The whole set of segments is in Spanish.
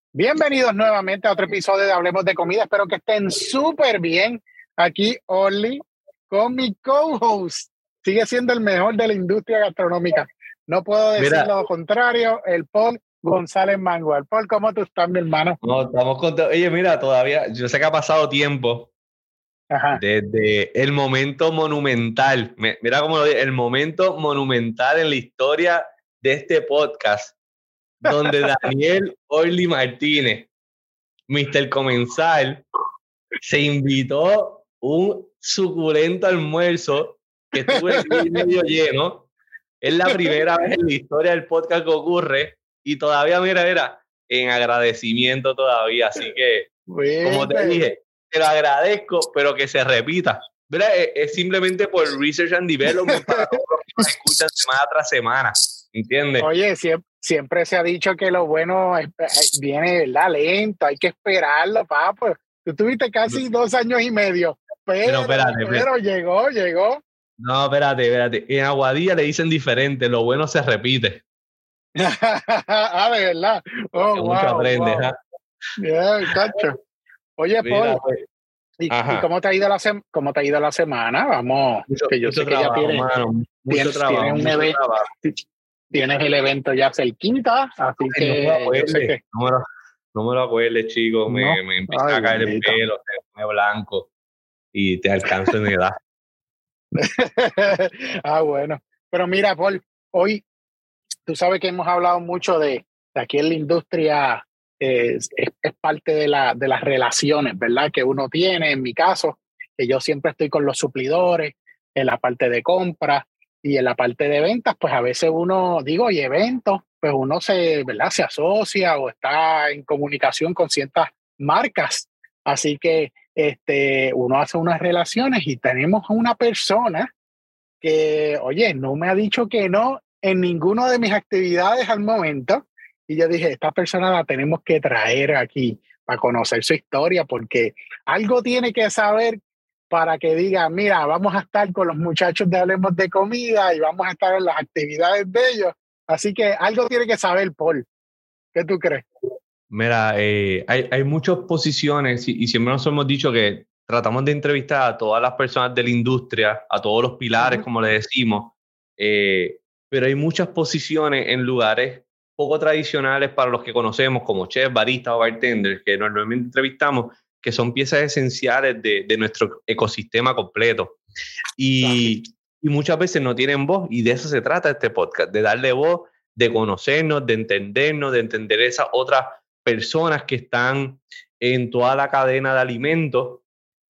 Bienvenidos nuevamente a otro episodio de Hablemos de Comida. Espero que estén súper bien. Aquí Orly con mi co-host. Sigue siendo el mejor de la industria gastronómica. No puedo decir Mira, lo contrario. El Paul González Mangual. Paul, ¿cómo tú estás, mi hermano? no, estamos contentos. Oye, mira, todavía, yo sé que ha pasado tiempo Ajá. desde el momento monumental. Mira cómo lo digo, el momento monumental en la historia de este podcast, donde Daniel Orly Martínez, Mr. Comensal, se invitó un suculento almuerzo que estuve medio lleno. Es la primera vez en la historia del podcast que ocurre y todavía, mira, en agradecimiento todavía. Así que, como te Fuiste. dije, te lo agradezco, pero que se repita. Mira, es simplemente por research and development para todos los que nos escuchan semana tras semana. ¿Entiendes? Oye, siempre se ha dicho que lo bueno viene, ¿verdad? Lento, hay que esperarlo, papá. Tú tuviste casi 2 años y medio, Pero pero llegó. No, espérate. En Aguadilla le dicen diferente, lo bueno se repite. Ah, de verdad. Oh, Que mucho aprendes, wow. ¿ah? Yeah, cacho. Oye, Mira, Paul, pues, ¿y ajá. cómo te ha ido cómo te ha ido la semana? Vamos, que yo Mucho sé que ya trabajo, mano. Mucho tienes trabajo, un mucho evento, trabajo. tienes el evento ya cerquita, así Ay, no me lo que yo sé acuerdes, que no me lo acuerdes, chico. no. Me empieza Ay, a caer el bendito. pelo, se me pone blanco y te alcanzo en edad. Ah, bueno. Pero mira, Paul, hoy tú sabes que hemos hablado mucho de aquí en la industria, es parte de las relaciones, ¿verdad? Que uno tiene, en mi caso, que yo siempre estoy con los suplidores, en la parte de compra y en la parte de ventas, pues a veces uno, digo, y eventos, pues uno ¿verdad? Se asocia o está en comunicación con ciertas marcas. Así que uno hace unas relaciones y tenemos a una persona que, oye, no me ha dicho que no en ninguna de mis actividades al momento. Y yo dije, esta persona la tenemos que traer aquí para conocer su historia, porque algo tiene que saber para que diga, mira, vamos a estar con los muchachos de Hablemos de Comida y vamos a estar en las actividades de ellos. Así que algo tiene que saber, Paul. ¿Qué tú crees? Mira, hay muchas posiciones y siempre nos hemos dicho que tratamos de entrevistar a todas las personas de la industria, a todos los pilares, Ujú. como le decimos, pero hay muchas posiciones en lugares poco tradicionales para los que conocemos, como chef, barista o bartender, que normalmente entrevistamos, que son piezas esenciales de nuestro ecosistema completo. Así. Y, y muchas veces no tienen voz, y de eso se trata este podcast, de darle voz, de conocernos, de entender esas otras personas que están en toda la cadena de alimentos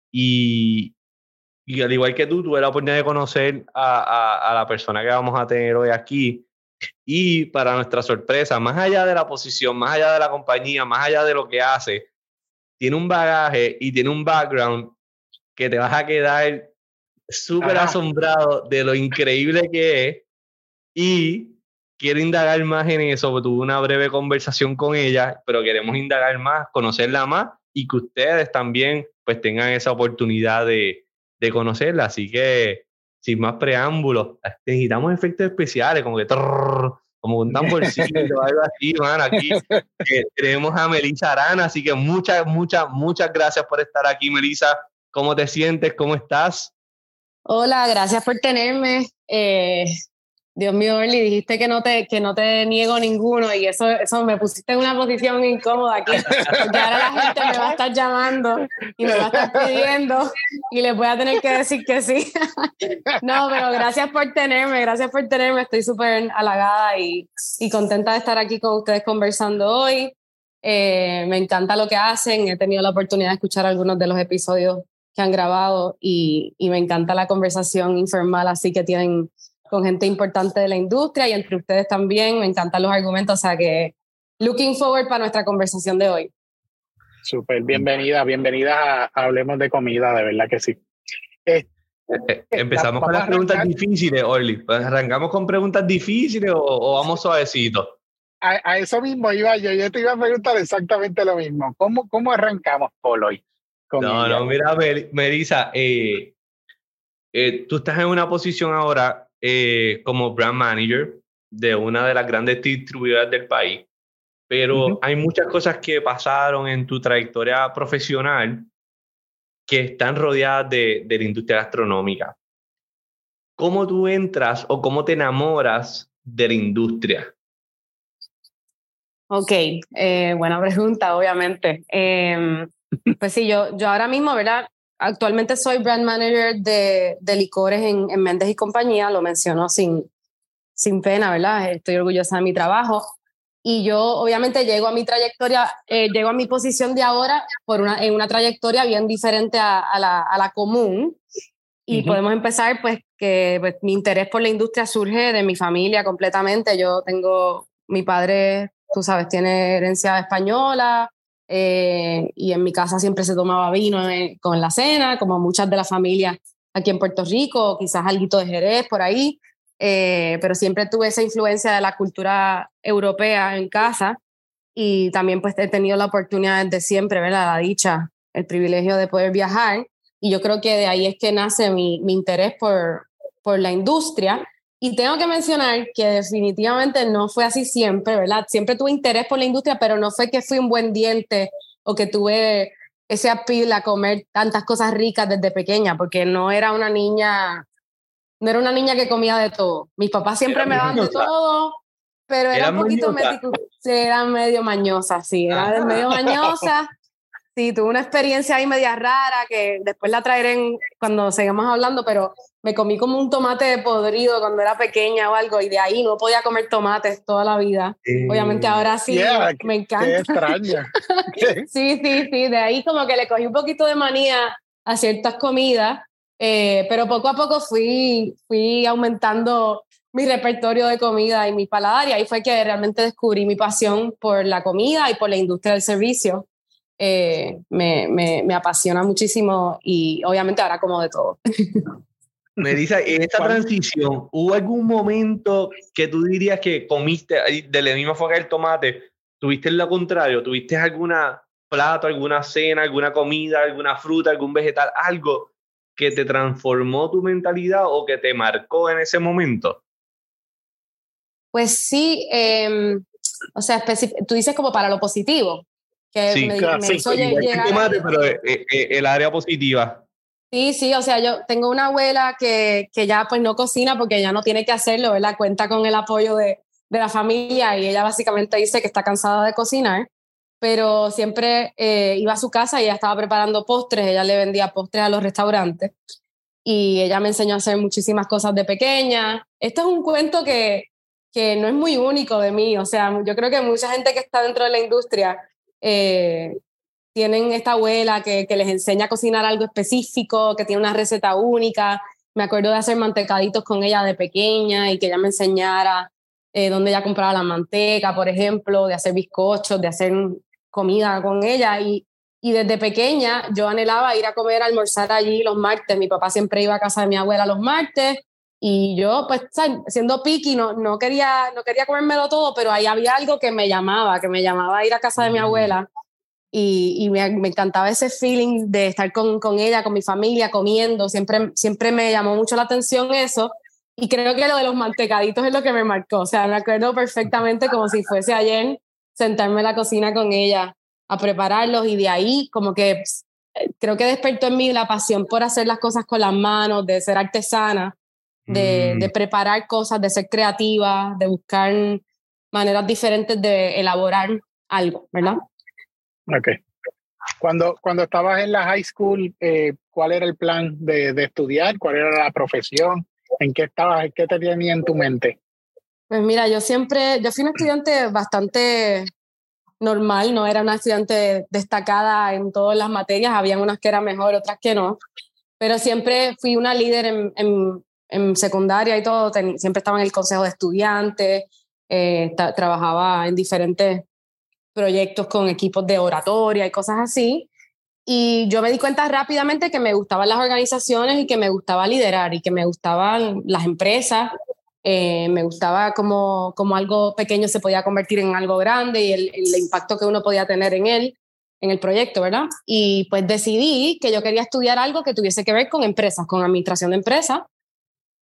y, y al igual que tú, tuve la oportunidad de conocer a la persona que vamos a tener hoy aquí y para nuestra sorpresa, más allá de la posición, más allá de la compañía, más allá de lo que hace, tiene un bagaje y tiene un background que te vas a quedar súper Ajá. asombrado de lo increíble que es y quiero indagar más en eso, porque tuve una breve conversación con ella, pero queremos indagar más, conocerla más y que ustedes también pues tengan esa oportunidad de conocerla. Así que, sin más preámbulos, necesitamos efectos especiales, como que como un tamborcito o algo así, man. Aquí tenemos a Melissa Arana, así que muchas gracias por estar aquí, Melissa. ¿Cómo te sientes? ¿Cómo estás? Hola, gracias por tenerme. Dios mío, Orly, dijiste que no te niego ninguno y eso me pusiste en una posición incómoda aquí, porque ahora la gente me va a estar llamando y me va a estar pidiendo y les voy a tener que decir que sí. No, pero gracias por tenerme, estoy súper halagada y contenta de estar aquí con ustedes conversando hoy. Me encanta lo que hacen, he tenido la oportunidad de escuchar algunos de los episodios que han grabado y me encanta la conversación informal así que tienen con gente importante de la industria y entre ustedes también, me encantan los argumentos, o sea que looking forward para nuestra conversación de hoy. Súper bienvenida a Hablemos de Comida, de verdad que sí. Empezamos con Vamos a las preguntas arrancar. difíciles, Orly. Pues, ¿arrancamos con preguntas difíciles o vamos suavecito? A eso mismo iba yo te iba a preguntar exactamente lo mismo. ¿Cómo arrancamos, Paul, hoy con ella? No, mira, Melissa, tú estás en una posición ahora como brand manager de una de las grandes distribuidoras del país. pero hay muchas cosas que pasaron en tu trayectoria profesional que están rodeadas de la industria gastronómica. ¿Cómo tú entras o cómo te enamoras de la industria? Ok, buena pregunta, obviamente. Pues sí, yo ahora mismo, ¿verdad? Actualmente soy brand manager de licores en Méndez y Compañía, lo menciono sin pena, ¿verdad? Estoy orgullosa de mi trabajo. Y yo obviamente llego a mi trayectoria, llego a mi posición de ahora en una trayectoria bien diferente a la común. Y podemos empezar pues que pues, mi interés por la industria surge de mi familia completamente. Mi padre, tú sabes, tiene herencia española, y en mi casa siempre se tomaba vino con la cena, como muchas de las familias aquí en Puerto Rico, quizás alguito de Jerez por ahí, pero siempre tuve esa influencia de la cultura europea en casa y también pues he tenido la oportunidad desde siempre, ¿verdad? La dicha, el privilegio de poder viajar y yo creo que de ahí es que nace mi interés por la industria. Y tengo que mencionar que definitivamente no fue así siempre, ¿verdad? Siempre tuve interés por la industria, pero no fue que fui un buen diente o que tuve ese appeal a comer tantas cosas ricas desde pequeña, porque no era una niña que comía de todo. Mis papás siempre me daban de todo, pero era un poquito era medio mañosa, sí, era medio mañosa. Sí, tuve una experiencia ahí media rara que después la traeré cuando sigamos hablando, pero me comí como un tomate podrido cuando era pequeña o algo y de ahí no podía comer tomates toda la vida. Obviamente ahora sí, me encanta. Qué extraña. Sí, de ahí como que le cogí un poquito de manía a ciertas comidas, pero poco a poco fui aumentando mi repertorio de comida y mi paladar y ahí fue que realmente descubrí mi pasión por la comida y por la industria del servicio. Me apasiona muchísimo y obviamente ahora como de todo. Melissa, en esta transición, ¿hubo algún momento que tú dirías que comiste de la misma forma que el tomate? ¿Tuviste lo contrario? ¿Tuviste alguna plato, alguna cena, alguna comida, alguna fruta, algún vegetal, algo que te transformó tu mentalidad o que te marcó en ese momento? Pues sí, o sea, tú dices como para lo positivo. Que sí, me hizo llegar tomate, pero el área positiva. Sí, o sea, yo tengo una abuela que ya pues no cocina porque ya no tiene que hacerlo, ¿verdad? Cuenta con el apoyo de la familia y ella básicamente dice que está cansada de cocinar, pero siempre iba a su casa y ella estaba preparando postres, ella le vendía postres a los restaurantes y ella me enseñó a hacer muchísimas cosas de pequeña. Esto es un cuento que no es muy único de mí, o sea, yo creo que mucha gente que está dentro de la industria tienen esta abuela que les enseña a cocinar algo específico, que tiene una receta única. Me acuerdo de hacer mantecaditos con ella de pequeña y que ella me enseñara dónde ella compraba la manteca, por ejemplo, de hacer bizcochos, de hacer comida con ella. Y desde pequeña yo anhelaba ir a comer, a almorzar allí los martes. Mi papá siempre iba a casa de mi abuela los martes y yo, pues, siendo picky, no quería comérmelo todo, pero ahí había algo que me llamaba a ir a casa de mi abuela. Y me encantaba ese feeling de estar con ella, con mi familia, comiendo. Siempre me llamó mucho la atención eso. Y creo que lo de los mantecaditos es lo que me marcó. O sea, me acuerdo perfectamente como si fuese ayer sentarme en la cocina con ella a prepararlos. Y de ahí como que creo que despertó en mí la pasión por hacer las cosas con las manos, de ser artesana, de preparar cosas, de ser creativa, de buscar maneras diferentes de elaborar algo, ¿verdad? Okay. Cuando estabas en la high school, ¿cuál era el plan de estudiar? ¿Cuál era la profesión? ¿En qué estabas? ¿Qué te tenía en tu mente? Pues mira, yo fui una estudiante bastante normal, no era una estudiante destacada en todas las materias, habían unas que eran mejor, otras que no, pero siempre fui una líder en secundaria y todo, siempre estaba en el consejo de estudiantes, trabajaba en diferentes proyectos con equipos de oratoria y cosas así. Y yo me di cuenta rápidamente que me gustaban las organizaciones y que me gustaba liderar y que me gustaban las empresas. Me gustaba como algo pequeño se podía convertir en algo grande y el impacto que uno podía tener en el proyecto, ¿verdad? Y pues decidí que yo quería estudiar algo que tuviese que ver con empresas, con administración de empresas.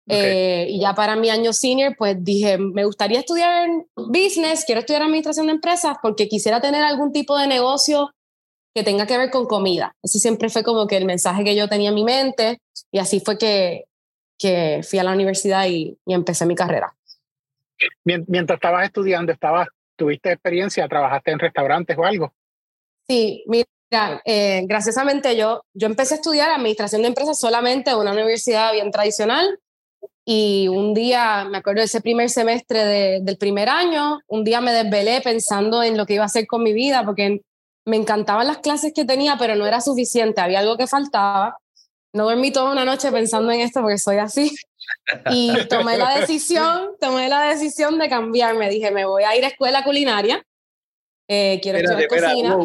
Y ya para mi año senior, pues dije, me gustaría estudiar business, quiero estudiar administración de empresas porque quisiera tener algún tipo de negocio que tenga que ver con comida. Ese siempre fue como que el mensaje que yo tenía en mi mente, y así fue que fui a la universidad y empecé mi carrera. Mientras estabas estudiando, ¿tuviste experiencia? ¿Trabajaste en restaurantes o algo? Sí, mira, graciosamente yo empecé a estudiar administración de empresas solamente en una universidad bien tradicional, y un día, me acuerdo de ese primer semestre del primer año, un día me desvelé pensando en lo que iba a hacer con mi vida, porque me encantaban las clases que tenía, pero no era suficiente, había algo que faltaba. No dormí toda una noche pensando en esto porque soy así. Y tomé la decisión de cambiarme. Dije, me voy a ir a escuela culinaria. Quiero estudiar cocina.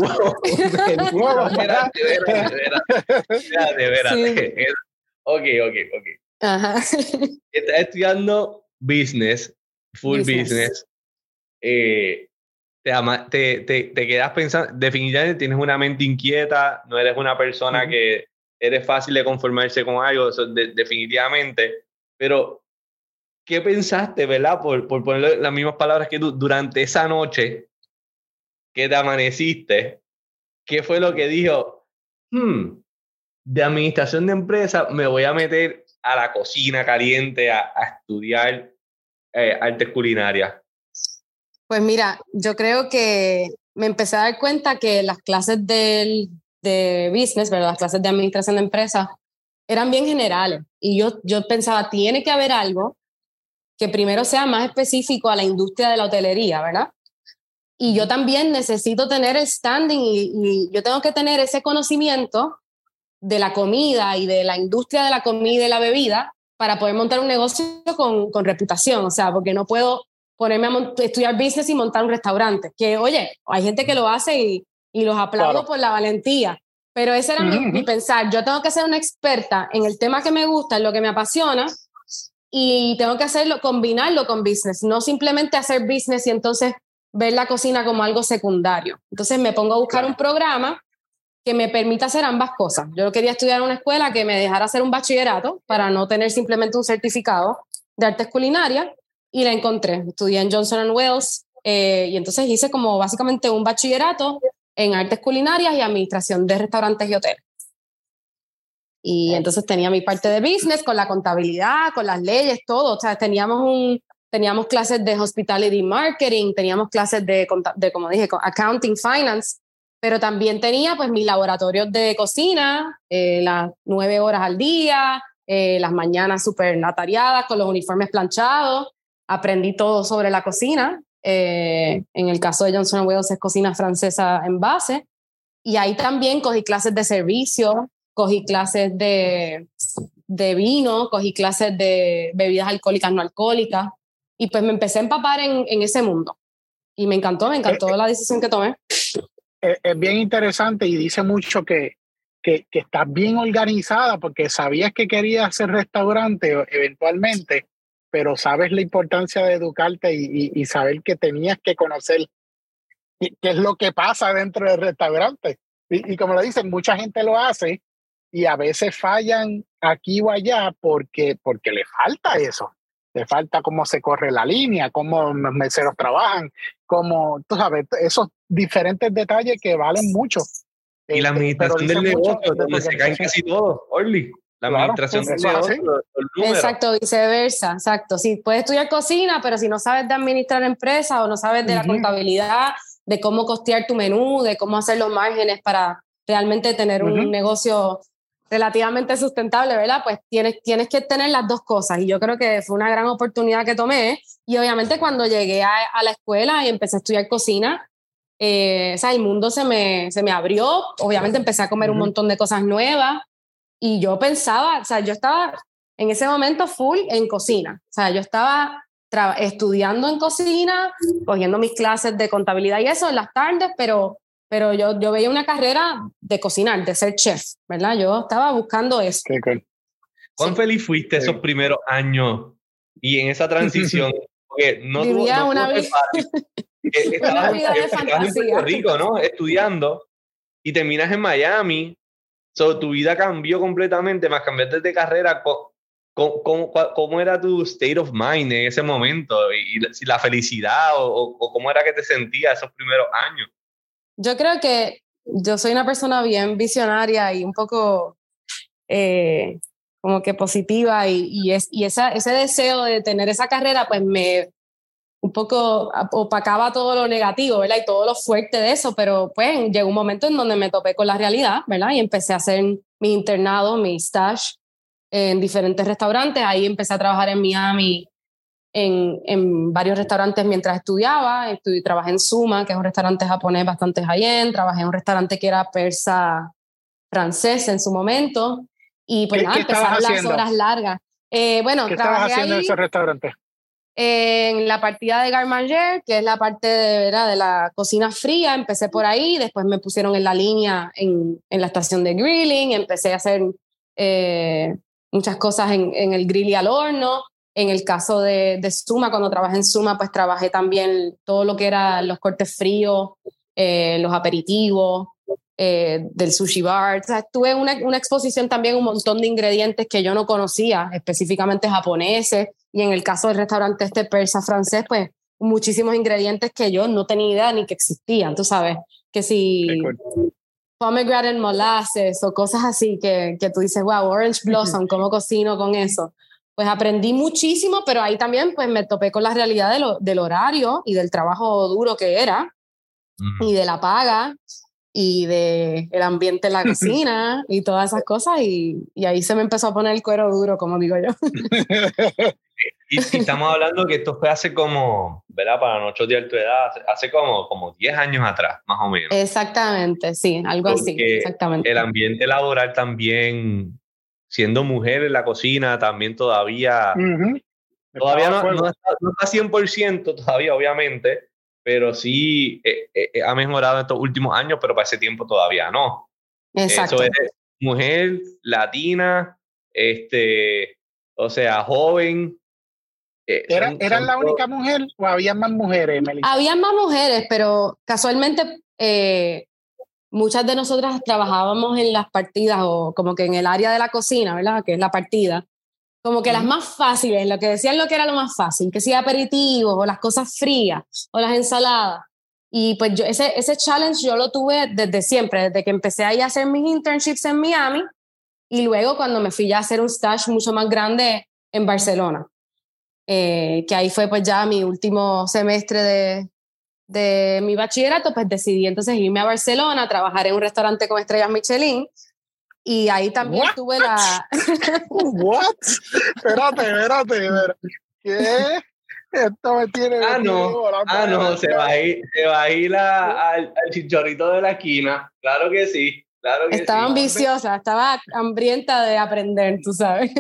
Espérate. Ok. Ajá. Estás estudiando business, full business. Te quedas pensando, definitivamente tienes una mente inquieta, no eres una persona que eres fácil de conformarse con algo, definitivamente. Pero, ¿qué pensaste, verdad? Por ponerle las mismas palabras que tú, durante esa noche que te amaneciste, ¿qué fue lo que dijo? De administración de empresa me voy a meter a la cocina caliente a estudiar artes culinarias. Pues mira, yo creo que me empecé a dar cuenta que las clases de business, ¿verdad? Las clases de administración de empresas eran bien generales. Y yo pensaba, tiene que haber algo que primero sea más específico a la industria de la hotelería, ¿verdad? Y yo también necesito tener el standing y yo tengo que tener ese conocimiento de la comida y de la industria de la comida y la bebida para poder montar un negocio con reputación. O sea, porque no puedo ponerme a estudiar business y montar un restaurante. Que, oye, hay gente que lo hace y los aplaudo por la valentía. Pero ese era mi pensar. Yo tengo que ser una experta en el tema que me gusta, en lo que me apasiona, y tengo que combinarlo con business, no simplemente hacer business y entonces ver la cocina como algo secundario. Entonces me pongo a buscar un programa que me permita hacer ambas cosas. Yo quería estudiar en una escuela que me dejara hacer un bachillerato para no tener simplemente un certificado de artes culinarias, y la encontré. Estudié en Johnson & Wales y entonces hice como básicamente un bachillerato en artes culinarias y administración de restaurantes y hoteles. Y entonces tenía mi parte de business con la contabilidad, con las leyes, todo. O sea, teníamos clases de hospitality marketing, teníamos clases de como dije, accounting, finance, pero también tenía pues mis laboratorios de cocina, las 9 horas al día, las mañanas súper atareadas con los uniformes planchados. Aprendí todo sobre la cocina. En el caso de Johnson & Wales es cocina francesa en base. Y ahí también cogí clases de servicio, cogí clases de vino, cogí clases de bebidas alcohólicas, no alcohólicas. Y pues me empecé a empapar en ese mundo. Y me encantó la decisión que tomé. Es bien interesante y dice mucho que estás bien organizada porque sabías que querías hacer restaurante eventualmente, pero sabes la importancia de educarte y saber que tenías que conocer qué es lo que pasa dentro del restaurante. Y como lo dicen, mucha gente lo hace y a veces fallan aquí o allá porque le falta eso. Le falta cómo se corre la línea, cómo los meseros trabajan, cómo, tú sabes, esos diferentes detalles que valen mucho. Y la administración del negocio, donde se caen casi todos, Orly. La administración del negocio, los números. Exacto, viceversa, exacto. Sí, puedes estudiar cocina, pero si no sabes de administrar empresas o no sabes de la contabilidad, de cómo costear tu menú, de cómo hacer los márgenes para realmente tener un negocio relativamente sustentable, ¿verdad? Pues tienes que tener las dos cosas, y yo creo que fue una gran oportunidad que tomé. Y obviamente cuando llegué a la escuela y empecé a estudiar cocina, o sea, el mundo se me abrió. Obviamente empecé a comer un montón de cosas nuevas, y yo pensaba, o sea, yo estaba en ese momento full en cocina. O sea, yo estaba estudiando en cocina, cogiendo mis clases de contabilidad y eso en las tardes, pero yo veía una carrera de cocinar, de ser chef, ¿verdad? Yo estaba buscando eso. ¿Cuán feliz fuiste esos primeros años y en esa transición? Porque vivía una vida de fantasía. En Puerto Rico, ¿no? Estudiando, y terminas en Miami. So, tu vida cambió completamente, más cambiaste de carrera. ¿Cómo era tu state of mind en ese momento? ¿Y si la felicidad o cómo era que te sentías esos primeros años? Yo creo que yo soy una persona bien visionaria y un poco como que positiva y ese deseo de tener esa carrera pues me un poco opacaba todo lo negativo, ¿verdad? Y todo lo fuerte de eso, pero pues llegó un momento en donde me topé con la realidad, ¿verdad? Y empecé a hacer mi internado, mi stage en diferentes restaurantes. Ahí empecé a trabajar en Miami en varios restaurantes mientras estudiaba. Trabajé en Suma, que es un restaurante japonés bastante high-end. Trabajé en un restaurante que era persa francés en su momento. Y pues nada, empezaron las horas largas. Bueno, ¿qué estabas haciendo en ese restaurante? En la partida de garde manger, que es la parte de la cocina fría, empecé por ahí, después me pusieron en la línea en la estación de grilling, empecé a hacer muchas cosas en el grill y al horno. En el caso de Suma, cuando trabajé en Suma, pues trabajé también todo lo que era los cortes fríos, los aperitivos, del sushi bar. O sea, tuve una exposición también, un montón de ingredientes que yo no conocía, específicamente japoneses, y en el caso del restaurante persa francés, pues muchísimos ingredientes que yo no tenía idea ni que existían, tú sabes, que si pomegranate molasses o cosas así que tú dices, wow, orange blossom, ¿cómo cocino con eso? Pues aprendí muchísimo, pero ahí también pues me topé con la realidad del horario y del trabajo duro que era, y de la paga, y del ambiente en la cocina y todas esas cosas, y ahí se me empezó a poner el cuero duro, como digo yo. Y estamos hablando que esto fue hace como, ¿verdad? Para nosotros de tu edad, hace como 10 años atrás, más o menos. Exactamente, sí, algo así, exactamente. El ambiente laboral también, siendo mujer en la cocina, también todavía todavía no está 100% todavía, obviamente, pero sí ha mejorado en estos últimos años, pero para ese tiempo todavía no. Exacto. Eso es mujer, latina, o sea, joven. ¿Eran la única mujer o había más mujeres, Melissa? Había más mujeres, pero casualmente muchas de nosotras trabajábamos en las partidas o como que en el área de la cocina, ¿verdad? Que es la partida. Como que las más fáciles, lo que decían lo que era lo más fácil, que sea aperitivos o las cosas frías o las ensaladas. Y pues yo ese challenge yo lo tuve desde siempre, desde que empecé ahí a hacer mis internships en Miami y luego cuando me fui ya a hacer un stage mucho más grande en Barcelona. Que ahí fue pues ya mi último semestre de mi bachillerato, pues decidí entonces irme a Barcelona a trabajar en un restaurante con estrellas Michelin, y ahí también tuve la... ¿What? Espérate. ¿Qué? Esto me tiene... no, se va a ir al chichorrito de la esquina, claro que sí. Claro que estaba ambiciosa, estaba hambrienta de aprender, tú sabes.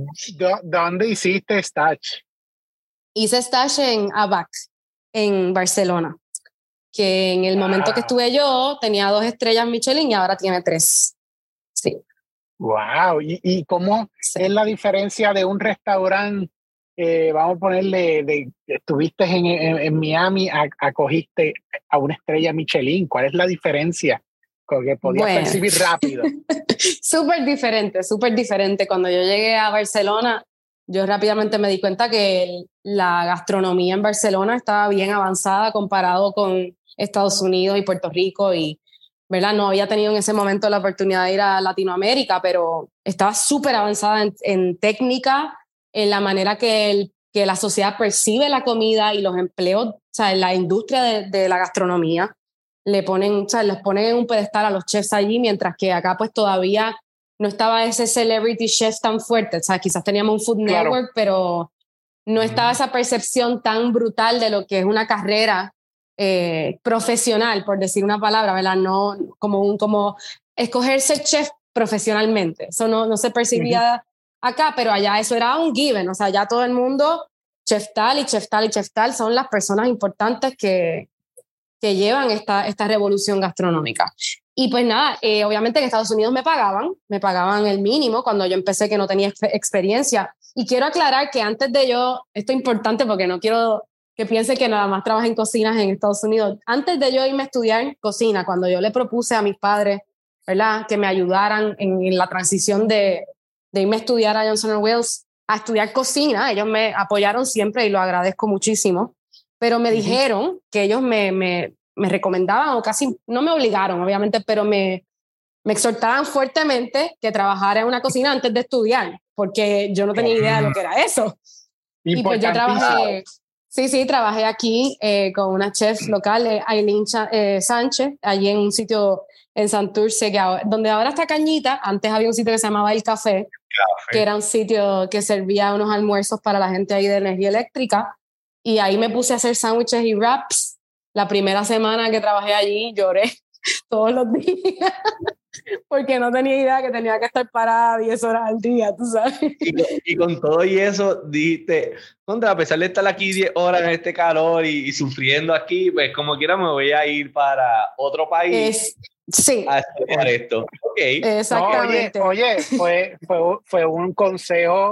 ¿Dónde hiciste stage? Hice stage en ABAC, en Barcelona, que en el momento que estuve yo tenía 2 estrellas Michelin y ahora tiene 3. Sí. Wow. ¿Y cómo es la diferencia de un restaurante, vamos a ponerle, estuviste en Miami, acogiste a una estrella Michelin? ¿Cuál es la diferencia? Que podías percibir rápido. Súper diferente. Cuando yo llegué a Barcelona, yo rápidamente me di cuenta que la gastronomía en Barcelona estaba bien avanzada comparado con Estados Unidos y Puerto Rico, y ¿verdad? No había tenido en ese momento la oportunidad de ir a Latinoamérica, pero estaba súper avanzada en técnica, en la manera que la sociedad percibe la comida y los empleos, o sea, en la industria de la gastronomía. Les ponen en un pedestal a los chefs allí, mientras que acá pues todavía no estaba ese celebrity chef tan fuerte. O sea, quizás teníamos un Food Network, pero no estaba esa percepción tan brutal de lo que es una carrera profesional, por decir una palabra, ¿verdad? No como escoger ser chef profesionalmente. Eso no se percibía acá, pero allá eso era un given. O sea, ya todo el mundo, chef tal y chef tal y chef tal, son las personas importantes que llevan esta revolución gastronómica. Y pues nada, obviamente en Estados Unidos me pagaban el mínimo cuando yo empecé, que no tenía experiencia. Y quiero aclarar que antes de yo, esto es importante porque no quiero que piense que nada más trabajo en cocinas en Estados Unidos. Antes de yo irme a estudiar cocina, cuando yo le propuse a mis padres, ¿verdad?, que me ayudaran en la transición de irme a estudiar a Johnson & Wales, a estudiar cocina. Ellos me apoyaron siempre y lo agradezco muchísimo, pero me dijeron que ellos me recomendaban, o casi no me obligaron, obviamente, pero me exhortaban fuertemente que trabajara en una cocina antes de estudiar, porque yo no tenía idea de lo que era eso. Y pues yo trabajé, trabajé aquí con una chef local, Aileen Sánchez, allí en un sitio en Santurce, donde ahora está Cañita. Antes había un sitio que se llamaba El Café, que era un sitio que servía unos almuerzos para la gente ahí de energía eléctrica, y ahí me puse a hacer sándwiches y wraps. La primera semana que trabajé allí lloré todos los días porque no tenía idea que tenía que estar parada 10 horas al día, tú sabes. Y con todo y eso dijiste, a pesar de estar aquí 10 horas en este calor y sufriendo aquí, pues como quiera me voy a ir para otro país a estudiar esto. Okay. Exactamente. No, oye, fue un consejo,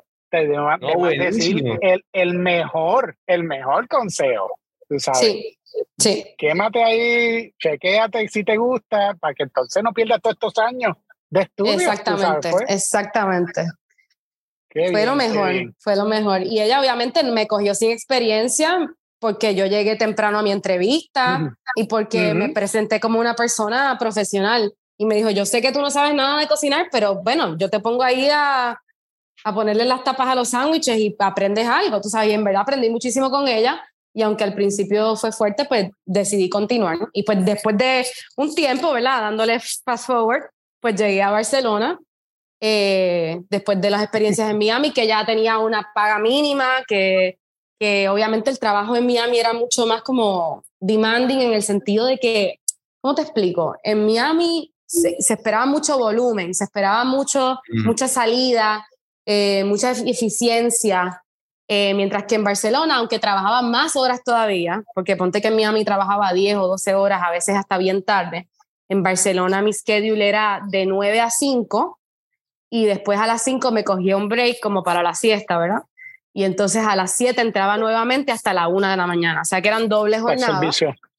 decir, el mejor consejo, tú sabes. Sí. Quémate ahí, chequéate si te gusta, para que entonces no pierdas todos estos años de estudio. Exactamente. Fue lo mejor. Y ella obviamente me cogió sin experiencia porque yo llegué temprano a mi entrevista y porque me presenté como una persona profesional. Y me dijo, yo sé que tú no sabes nada de cocinar, pero bueno, yo te pongo ahí a ponerle las tapas a los sándwiches y aprendes algo, tú sabes. Y en verdad aprendí muchísimo con ella. Y aunque al principio fue fuerte, pues decidí continuar, ¿no? Y pues después de un tiempo, ¿verdad? Dándole fast forward, pues llegué a Barcelona, después de las experiencias en Miami, que ya tenía una paga mínima, que obviamente el trabajo en Miami era mucho más como demanding, en el sentido de que, ¿cómo te explico? En Miami se esperaba mucho volumen, se esperaba mucha salida, mucha eficiencia. Mientras que en Barcelona, aunque trabajaba más horas todavía, porque ponte que en Miami trabajaba 10 o 12 horas, a veces hasta bien tarde, en Barcelona mi schedule era de 9 a 5 y después a las 5 me cogía un break como para la siesta, ¿verdad? Y entonces a las 7 entraba nuevamente hasta la 1 de la mañana, o sea que eran dobles jornadas.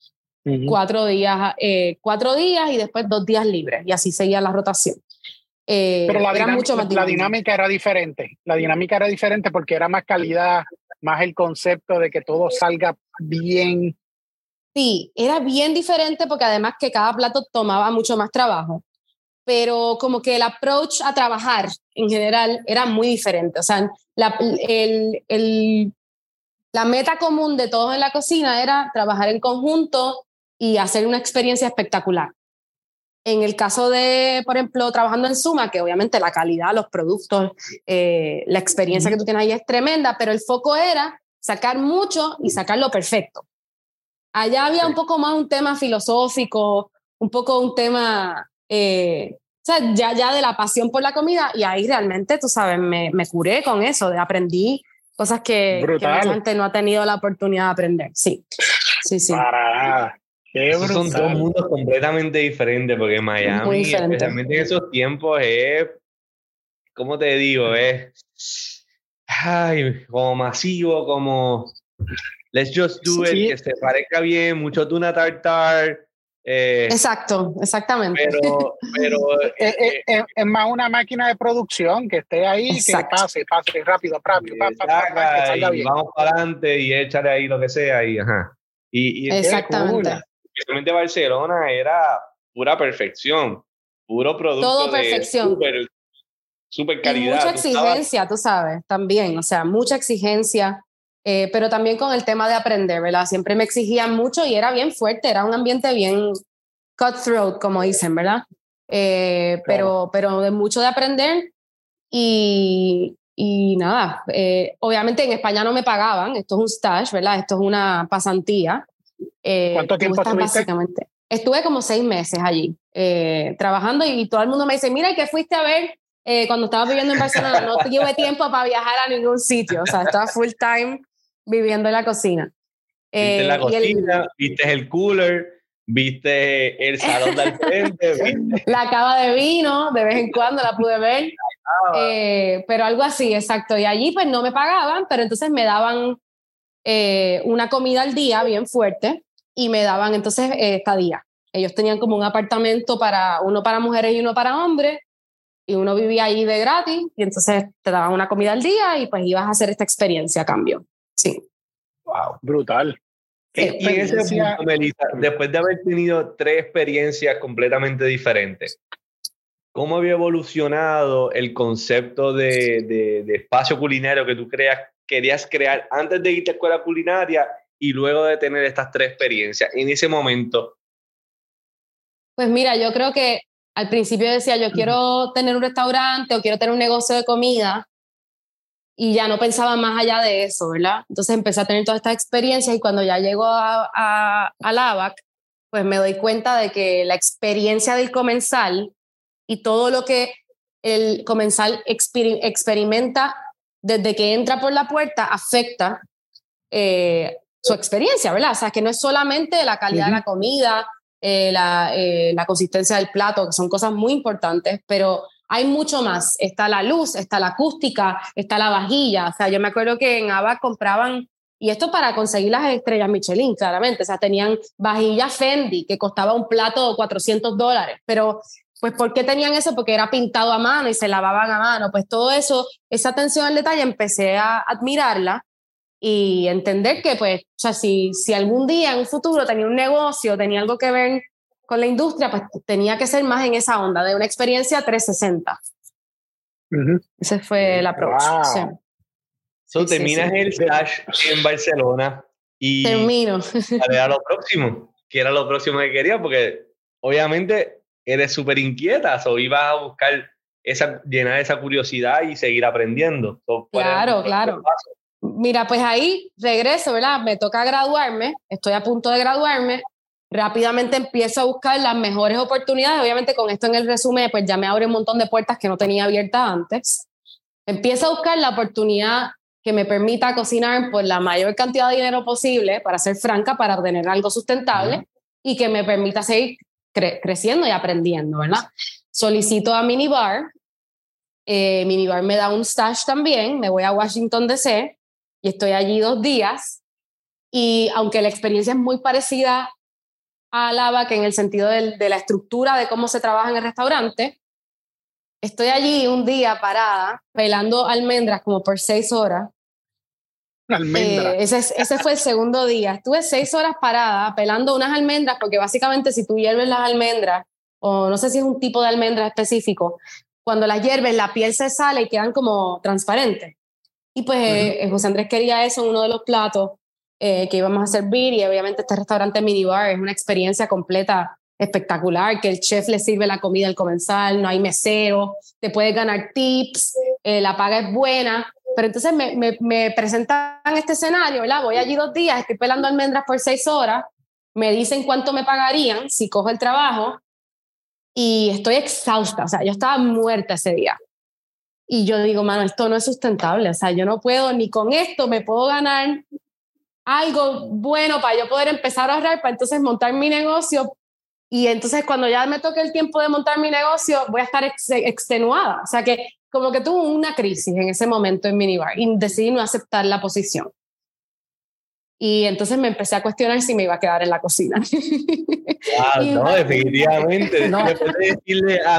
4 días y después 2 días libres, y así seguía la rotación. Pero la dinámica era diferente. La dinámica era diferente porque era más calidad, más el concepto de que todo salga bien. Sí, era bien diferente porque además que cada plato tomaba mucho más trabajo, pero como que el approach a trabajar en general era muy diferente. O sea, la meta común de todos en la cocina era trabajar en conjunto y hacer una experiencia espectacular. En el caso de, por ejemplo, trabajando en Suma, que obviamente la calidad, los productos, la experiencia que tú tienes ahí es tremenda, pero el foco era sacar mucho y sacarlo perfecto. Allá había un poco más un tema filosófico, un poco un tema, o sea, ya de la pasión por la comida, y ahí realmente, tú sabes, me curé con eso, aprendí cosas que mucha gente no ha tenido la oportunidad de aprender. Sí. Para nada. Esos son dos mundos completamente diferentes, porque Miami, especialmente en esos tiempos, es, ¿cómo te digo? Es como masivo, como let's just do it, que se parezca bien, mucho tuna tartar. Exactamente. Pero es más una máquina de producción que esté ahí, que pase rápido, que salga bien. Vamos para adelante y échale ahí lo que sea y exactamente. Especialmente Barcelona era pura perfección, puro producto. Todo perfección. Super calidad. Y mucha exigencia, tú sabes, también, o sea, mucha exigencia, pero también con el tema de aprender, ¿verdad? Siempre me exigían mucho y era bien fuerte, era un ambiente bien cutthroat, como dicen, ¿verdad? Pero de mucho de aprender y nada, obviamente en España no me pagaban, esto es un stage, ¿verdad? Esto es una pasantía. ¿Cuánto tiempo estuviste? Básicamente. Estuve como 6 meses allí trabajando y todo el mundo me dice, mira, ¿qué fuiste a ver cuando estabas viviendo en Barcelona? No tuve tiempo para viajar a ningún sitio, o sea, estaba full time viviendo en la cocina. Viste la cocina, viste el cooler, viste el salón del frente, ¿viste? La cava de vino, de vez en cuando la pude ver, pero algo así, exacto. Y allí pues no me pagaban, pero entonces me daban una comida al día bien fuerte y me daban entonces estadía. Ellos tenían como un apartamento uno para mujeres y uno para hombres, y uno vivía ahí de gratis y entonces te daban una comida al día y pues ibas a hacer esta experiencia a cambio. Sí. Wow, brutal. Y en ese punto, Melissa, después de haber tenido 3 experiencias completamente diferentes, ¿cómo había evolucionado el concepto de espacio culinario que tú querías crear antes de irte a escuela culinaria y luego de tener estas 3 experiencias? En ese momento. Pues mira, yo creo que al principio decía, yo quiero tener un restaurante o quiero tener un negocio de comida y ya no pensaba más allá de eso, ¿verdad? Entonces empecé a tener todas estas experiencias y cuando ya llego a LAVAC, pues me doy cuenta de que la experiencia del comensal y todo lo que el comensal experimenta desde que entra por la puerta afecta su experiencia, ¿verdad? O sea, que no es solamente la calidad de la comida, la consistencia del plato, que son cosas muy importantes, pero hay mucho más. Está la luz, está la acústica, está la vajilla. O sea, yo me acuerdo que en ABA compraban, y esto para conseguir las estrellas Michelin, claramente, o sea, tenían vajilla Fendi, que costaba un plato de $400, pero pues ¿por qué tenían eso? Porque era pintado a mano y se lavaban a mano. Pues todo eso, esa atención al detalle, empecé a admirarla y entender que, pues, o sea, si algún día en un futuro tenía un negocio, tenía algo que ver con la industria, pues tenía que ser más en esa onda de una experiencia 360. Ese fue el approach. Wow. Sí. So, terminas el stage en Barcelona y termino. Era lo próximo, que era lo próximo que quería, porque obviamente eres súper inquieta, o ibas a buscar llenar esa curiosidad y seguir aprendiendo. So, claro. Mira, pues ahí regreso, ¿verdad? Me toca graduarme, estoy a punto de graduarme, rápidamente empiezo a buscar las mejores oportunidades, obviamente con esto en el resumen, pues ya me abre un montón de puertas que no tenía abiertas antes. Empiezo a buscar la oportunidad que me permita cocinar por la mayor cantidad de dinero posible, para ser franca, para tener algo sustentable y que me permita seguir creciendo y aprendiendo, ¿verdad? Solicito a Minibar, Minibar me da un stage también, me voy a Washington DC y estoy allí 2 días y aunque la experiencia es muy parecida a LAVAC en el sentido de la estructura de cómo se trabaja en el restaurante, estoy allí un día parada pelando almendras como por 6 horas. Ese fue el segundo día. Estuve 6 horas parada pelando unas almendras porque básicamente si tú hierves las almendras, o no sé si es un tipo de almendra específico, cuando las hierves la piel se sale y quedan como transparentes. Y pues José Andrés quería eso en uno de los platos que íbamos a servir y obviamente este restaurante Minibar es una experiencia completa espectacular, que el chef le sirve la comida al comensal, no hay mesero, te puedes ganar tips, la paga es buena, pero entonces me presentan este escenario, ¿verdad? Voy allí 2 días, estoy pelando almendras por 6 horas, me dicen cuánto me pagarían si cojo el trabajo y estoy exhausta, o sea, yo estaba muerta ese día. Y yo digo, mano, esto no es sustentable, o sea, yo no puedo, ni con esto me puedo ganar algo bueno para yo poder empezar a ahorrar, para entonces montar mi negocio. Y entonces cuando ya me toque el tiempo de montar mi negocio, voy a estar extenuada. O sea que como que tuve una crisis en ese momento en Minibar y decidí no aceptar la posición. Y entonces me empecé a cuestionar si me iba a quedar en la cocina. No, definitivamente. No. Después de decirle a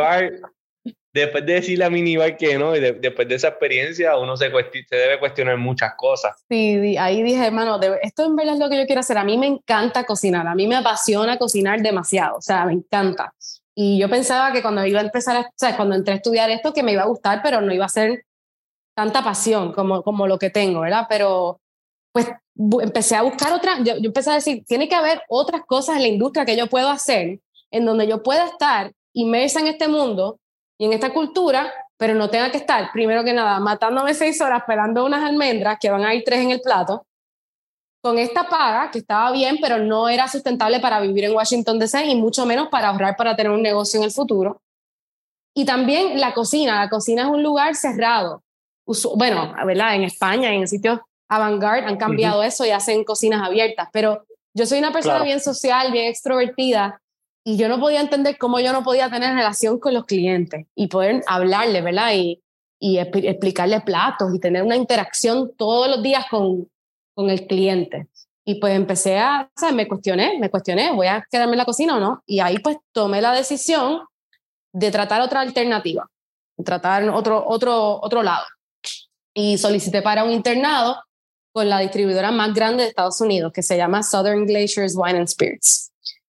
Minibar que no, y después de esa experiencia uno se debe cuestionar muchas cosas. Sí, ahí dije, hermano, esto en verdad es lo que yo quiero hacer. A mí me encanta cocinar, a mí me apasiona cocinar demasiado, o sea, me encanta. Y yo pensaba que cuando iba a empezar, o sea, cuando entré a estudiar esto, que me iba a gustar, pero no iba a ser tanta pasión como lo que tengo, ¿verdad? Pero pues empecé a buscar yo empecé a decir, tiene que haber otras cosas en la industria que yo puedo hacer, en donde yo pueda estar inmersa en este mundo y en esta cultura, pero no tenga que estar, primero que nada, matándome 6 horas pelando unas almendras que van a ir 3 en el plato, con esta paga que estaba bien, pero no era sustentable para vivir en Washington DC y mucho menos para ahorrar para tener un negocio en el futuro. Y también la cocina es un lugar cerrado. Bueno, ¿verdad? En España, en sitios avant-garde han cambiado eso y hacen cocinas abiertas, pero yo soy una persona bien social, bien extrovertida, y yo no podía entender cómo yo no podía tener relación con los clientes y poder hablarle, ¿verdad? Y explicarle platos y tener una interacción todos los días con el cliente. Y pues empecé o sea, me cuestioné, ¿voy a quedarme en la cocina o no? Y ahí pues tomé la decisión de tratar otra alternativa. tratar otro lado. Y solicité para un internado con la distribuidora más grande de Estados Unidos, que se llama Southern Glaciers Wine and Spirits.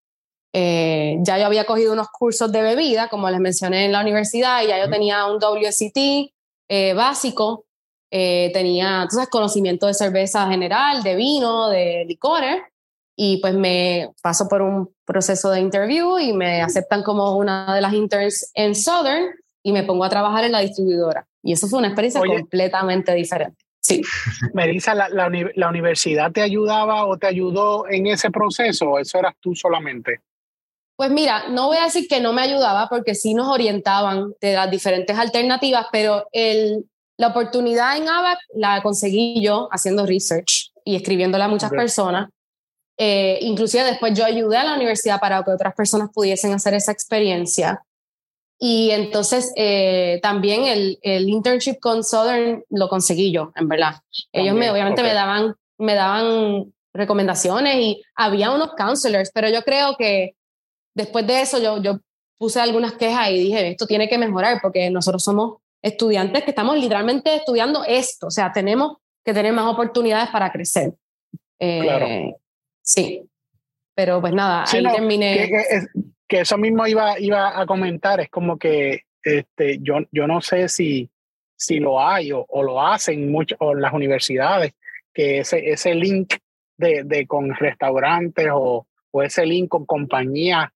Ya yo había cogido unos cursos de bebida, como les mencioné en la universidad, y ya yo tenía un WSET básico, tenía entonces conocimiento de cerveza general, de vino, de licores, y pues me paso por un proceso de interview y me aceptan como una de las interns en Southern y me pongo a trabajar en la distribuidora. Y eso fue una experiencia completamente diferente. Sí. Melissa, ¿la universidad te ayudaba o te ayudó en ese proceso o eso eras tú solamente? Pues mira, no voy a decir que no me ayudaba porque sí nos orientaban de las diferentes alternativas, pero la oportunidad en ABAC la conseguí yo haciendo research y escribiéndole a muchas personas. Inclusive después yo ayudé a la universidad para que otras personas pudiesen hacer esa experiencia. Y entonces también el internship con Southern lo conseguí yo, en verdad. Ellos obviamente me daban recomendaciones y había unos counselors, pero yo creo que después de eso yo puse algunas quejas y dije, esto tiene que mejorar porque nosotros somos estudiantes que estamos literalmente estudiando esto, o sea, tenemos que tener más oportunidades para crecer. Claro. Sí, pero pues nada, sí, ahí terminé. Que eso mismo iba a comentar, es como que yo no sé si lo hay o lo hacen mucho o en las universidades, que ese link de con restaurantes o ese link con compañías,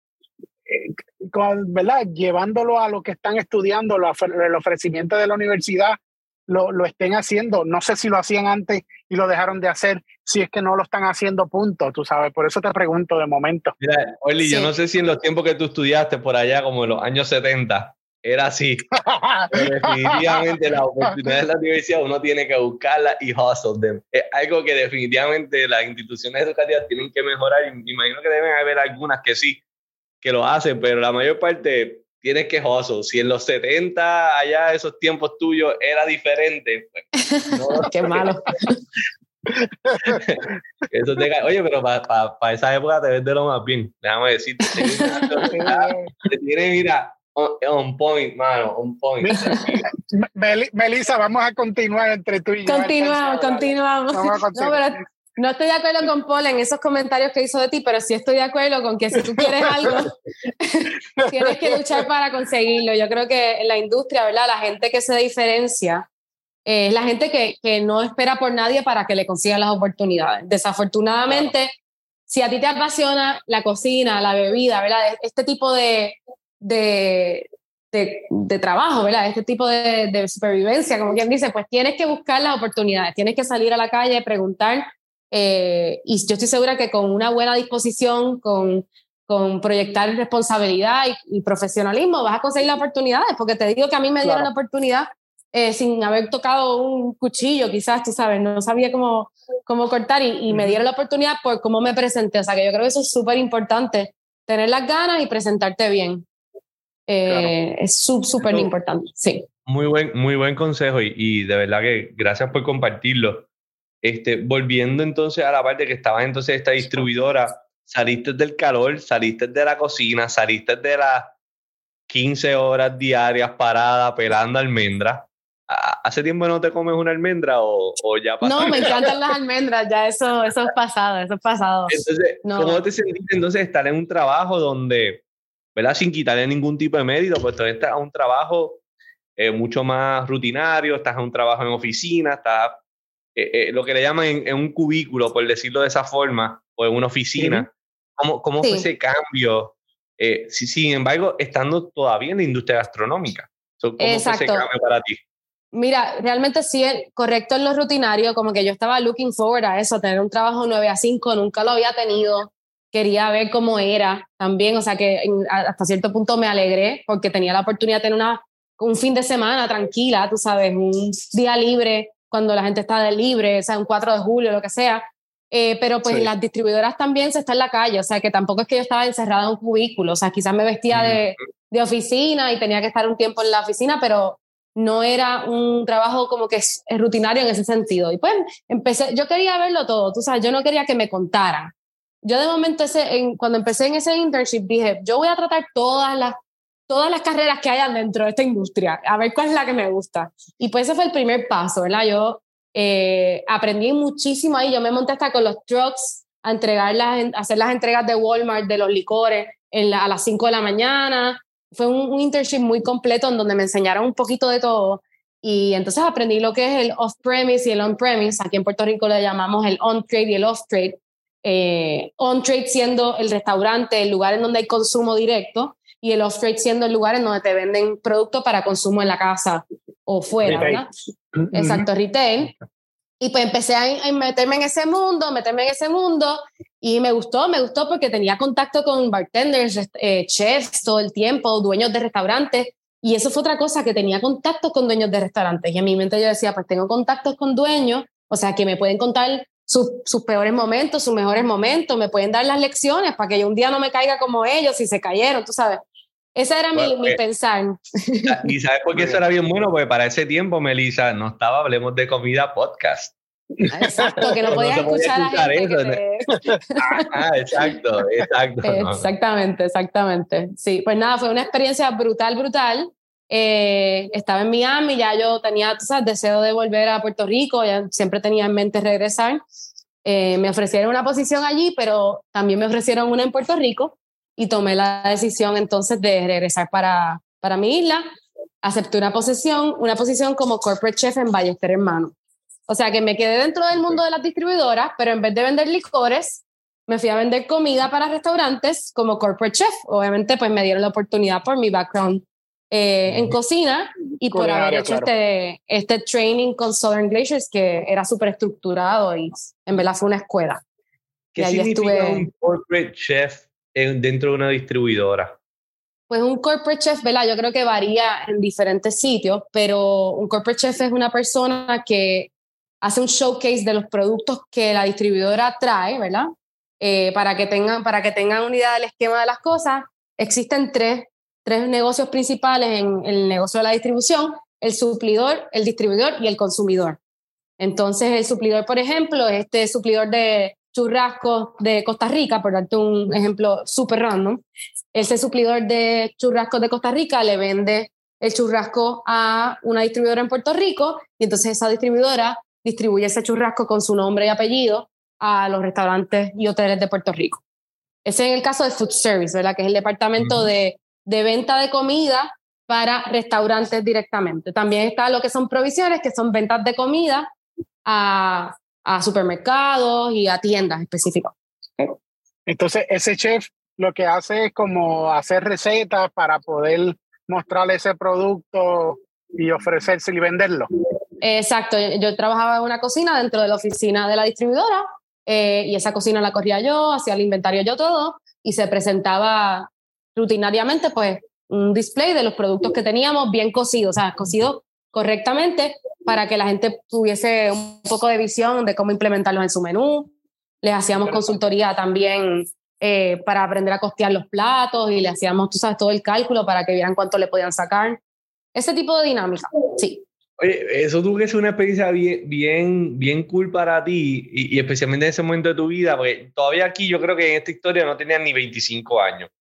¿verdad? Llevándolo a lo que están estudiando, el ofrecimiento de la universidad, lo estén haciendo. No sé si lo hacían antes y lo dejaron de hacer, si es que no lo están haciendo, punto, tú sabes. Por eso te pregunto de momento. Mira, Oli, sí. Yo no sé si en los tiempos que tú estudiaste por allá, como en los años 70, era así. Pero definitivamente las oportunidades de la universidad uno tiene que buscarlas y hustle them. Es algo que definitivamente las instituciones educativas tienen que mejorar. Y imagino que deben haber algunas que sí, que lo hacen, pero la mayor parte tienes que hustle. Si en los 70, allá esos tiempos tuyos era diferente, pues, no. Qué malo. Eso oye, pero para esa época te ves de lo más bien. Déjame decirte. Te tiene, mira, on point, mano, on point. Melissa, vamos a continuar entre tú y yo. Continuamos. No, pero no estoy de acuerdo con Paul en esos comentarios que hizo de ti, pero sí estoy de acuerdo con que si tú quieres algo, tienes que luchar para conseguirlo. Yo creo que en la industria, ¿verdad? La gente que se diferencia es la gente que no espera por nadie para que le consigan las oportunidades. Desafortunadamente, si a ti te apasiona la cocina, la bebida, ¿verdad? Este tipo de trabajo, ¿verdad? Este tipo de supervivencia, como quien dice, pues tienes que buscar las oportunidades, tienes que salir a la calle, preguntar. Y yo estoy segura que con una buena disposición, con proyectar responsabilidad y profesionalismo vas a conseguir las oportunidades, porque te digo que a mí me dieron la oportunidad sin haber tocado un cuchillo, quizás, tú sabes, no sabía cómo cortar y me dieron la oportunidad por cómo me presenté, o sea que yo creo que eso es súper importante, tener las ganas y presentarte bien. Es súper importante, sí. Muy buen consejo y de verdad que gracias por compartirlo. Volviendo entonces a la parte que estabas entonces esta distribuidora, saliste del calor, saliste de la cocina, saliste de las 15 horas diarias parada pelando almendras. ¿Hace tiempo no te comes una almendra o ya pasó? No, me encantan las almendras, ya eso es pasado. Entonces, no. ¿Cómo te sentiste entonces estar en un trabajo donde, ¿verdad? Sin quitarle ningún tipo de mérito, pues tú estás en un trabajo mucho más rutinario, estás en un trabajo en oficina, estás lo que le llaman en un cubículo, por decirlo de esa forma, o en una oficina. ¿Cómo fue ese cambio? Sin embargo, estando todavía en la industria gastronómica. ¿Cómo fue ese cambio para ti? Mira, realmente sí, correcto en lo rutinario, como que yo estaba looking forward a eso, tener un trabajo 9 a 5, nunca lo había tenido, quería ver cómo era también, o sea que hasta cierto punto me alegré porque tenía la oportunidad de tener un fin de semana tranquila, tú sabes, un día libre, cuando la gente está de libre, o sea, un 4 de julio, lo que sea, pero pues las distribuidoras también se están en la calle, o sea, que tampoco es que yo estaba encerrada en un cubículo, o sea, quizás me vestía de oficina y tenía que estar un tiempo en la oficina, pero no era un trabajo como que es rutinario en ese sentido. Y pues yo quería verlo todo, tú sabes, yo no quería que me contaran. Yo de momento, cuando empecé en ese internship, dije, yo voy a tratar todas las todas las carreras que hayan dentro de esta industria, a ver cuál es la que me gusta. Y pues ese fue el primer paso, ¿verdad? Yo aprendí muchísimo ahí, yo me monté hasta con los trucks a hacer las entregas de Walmart de los licores a las 5 de la mañana. Fue un internship muy completo en donde me enseñaron un poquito de todo. Y entonces aprendí lo que es el off-premise y el on-premise. Aquí en Puerto Rico le llamamos el on-trade y el off-trade. On-trade siendo el restaurante, el lugar en donde hay consumo directo, y el off-trade siendo el lugar en donde te venden productos para consumo en la casa o fuera, Retail. ¿verdad? Exacto, retail. Y pues empecé a meterme en ese mundo, y me gustó porque tenía contacto con bartenders, chefs todo el tiempo, dueños de restaurantes, y eso fue otra cosa, que tenía contacto con dueños de restaurantes, y en mi mente yo decía, pues tengo contactos con dueños, o sea, que me pueden contar sus peores momentos, sus mejores momentos, me pueden dar las lecciones para que yo un día no me caiga como ellos, si se cayeron, tú sabes. Ese era mi pensar. ¿Y sabes por qué eso era bien bueno? Porque para ese tiempo, Melissa, no estaba Hablemos de Comida podcast. Exacto, que no podías escuchar a la gente eso, exacto. Exactamente. Sí, pues nada, fue una experiencia brutal. Estaba en Miami, ya yo tenía, tú sabes, deseo de volver a Puerto Rico, ya siempre tenía en mente regresar. Me ofrecieron una posición allí, pero también me ofrecieron una en Puerto Rico, y tomé la decisión entonces de regresar para mi isla. Acepté una posición como corporate chef en Ballester Hermanos. O sea que me quedé dentro del mundo de las distribuidoras, pero en vez de vender licores, me fui a vender comida para restaurantes como corporate chef. Obviamente pues me dieron la oportunidad por mi background en cocina y por haber hecho este training con Southern Glaciers, que era súper estructurado y en verdad fue una escuela. ¿Qué significa un corporate chef dentro de una distribuidora? Pues un corporate chef, ¿verdad? Yo creo que varía en diferentes sitios, pero un corporate chef es una persona que hace un showcase de los productos que la distribuidora trae, ¿verdad? Para que tengan una idea del esquema de las cosas. Existen tres negocios principales en el negocio de la distribución: el suplidor, el distribuidor y el consumidor. Entonces, el suplidor, por ejemplo, es este suplidor de churrascos de Costa Rica, por darte un ejemplo súper random. Ese suplidor de churrascos de Costa Rica le vende el churrasco a una distribuidora en Puerto Rico, y entonces esa distribuidora distribuye ese churrasco con su nombre y apellido a los restaurantes y hoteles de Puerto Rico. Ese es el caso de food service, ¿verdad? Que es el departamento de venta de comida para restaurantes directamente. También está lo que son provisiones, que son ventas de comida a supermercados y a tiendas específicas. Entonces, ese chef lo que hace es como hacer recetas para poder mostrar ese producto y ofrecérselo y venderlo. Exacto. Yo trabajaba en una cocina dentro de la oficina de la distribuidora, y esa cocina la corría yo, hacía el inventario yo todo, y se presentaba rutinariamente pues un display de los productos que teníamos bien cocidos, o sea, cocidos correctamente para que la gente tuviese un poco de visión de cómo implementarlos en su menú. Les hacíamos consultoría también para aprender a costear los platos, y le hacíamos, tú sabes, todo el cálculo para que vieran cuánto le podían sacar. Ese tipo de dinámica, sí. Oye, eso tuvo que ser una experiencia bien cool para ti, y especialmente en ese momento de tu vida, porque todavía aquí yo creo que en esta historia no tenías ni 25 años.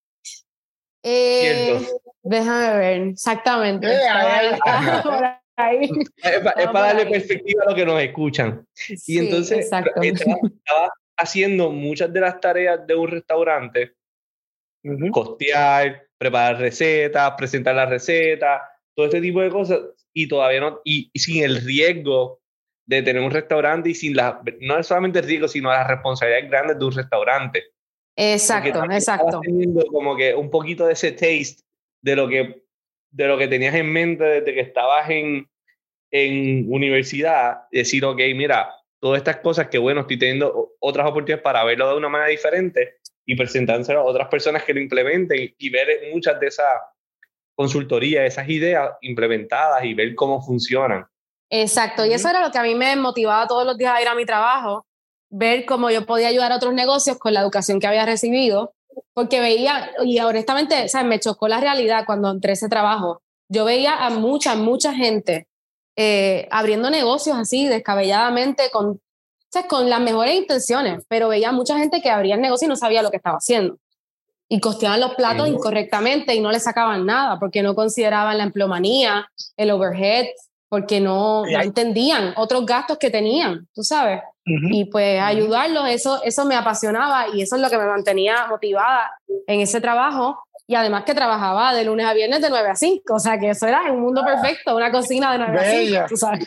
¿Cierto? Déjame ver, exactamente. Ahí. Es para darle perspectiva a lo que nos escuchan. Sí, y entonces estaba haciendo muchas de las tareas de un restaurante: costear, preparar recetas, presentar las recetas, todo este tipo de cosas, y todavía no, y sin el riesgo de tener un restaurante, y no es solamente el riesgo, sino las responsabilidades grandes de un restaurante. Exacto. Estabas teniendo como que un poquito de ese taste de lo que tenías en mente desde que estabas en universidad, decir, ok, mira, todas estas cosas que, bueno, estoy teniendo otras oportunidades para verlo de una manera diferente y presentárselo a otras personas que lo implementen, y ver muchas de esas consultorías, esas ideas implementadas, y ver cómo funcionan. Exacto, y eso era lo que a mí me motivaba todos los días a ir a mi trabajo, ver cómo yo podía ayudar a otros negocios con la educación que había recibido, porque veía, y honestamente, ¿sabes?, me chocó la realidad cuando entré a ese trabajo. Yo veía a mucha gente abriendo negocios así descabelladamente, con las mejores intenciones, pero veía a mucha gente que abría el negocio y no sabía lo que estaba haciendo. y costeaban los platos incorrectamente y no le sacaban nada porque no consideraban la empleomanía, el overhead, porque no entendían otros gastos que tenían, tú sabes. Y pues ayudarlos, eso me apasionaba y eso es lo que me mantenía motivada en ese trabajo. Y además que trabajaba de lunes a viernes de 9 a 5, o sea que eso era un mundo perfecto, una cocina de 9 a 5, tú sabes.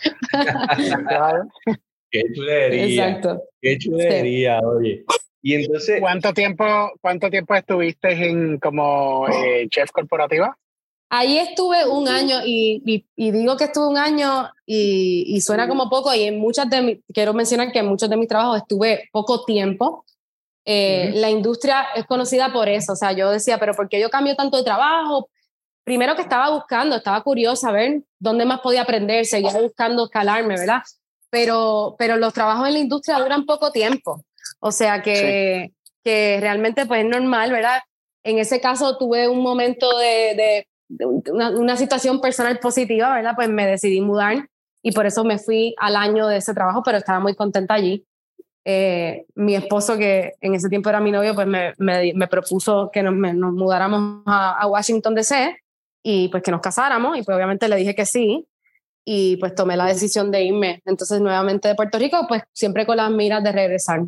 Qué chulería. Exacto. Qué chulería, sí. Oye. Y entonces, ¿Cuánto tiempo estuviste como chef corporativa? Ahí estuve un año y digo que estuve un año y suena como poco y quiero mencionar que en muchos de mis trabajos estuve poco tiempo. La industria es conocida por eso, o sea, yo decía, pero ¿por qué yo cambio tanto de trabajo? Primero que estaba curiosa a ver dónde más podía aprender, seguía buscando escalarme, ¿verdad? Pero los trabajos en la industria duran poco tiempo, o sea que realmente pues es normal, ¿verdad? En ese caso tuve un momento de una situación personal positiva, ¿verdad? Pues me decidí mudar y por eso me fui al año de ese trabajo, pero estaba muy contenta allí. Mi esposo, que en ese tiempo era mi novio, pues me propuso que nos mudáramos a Washington DC y pues que nos casáramos y pues obviamente le dije que sí y pues tomé la decisión de irme entonces nuevamente de Puerto Rico, pues siempre con las miras de regresar.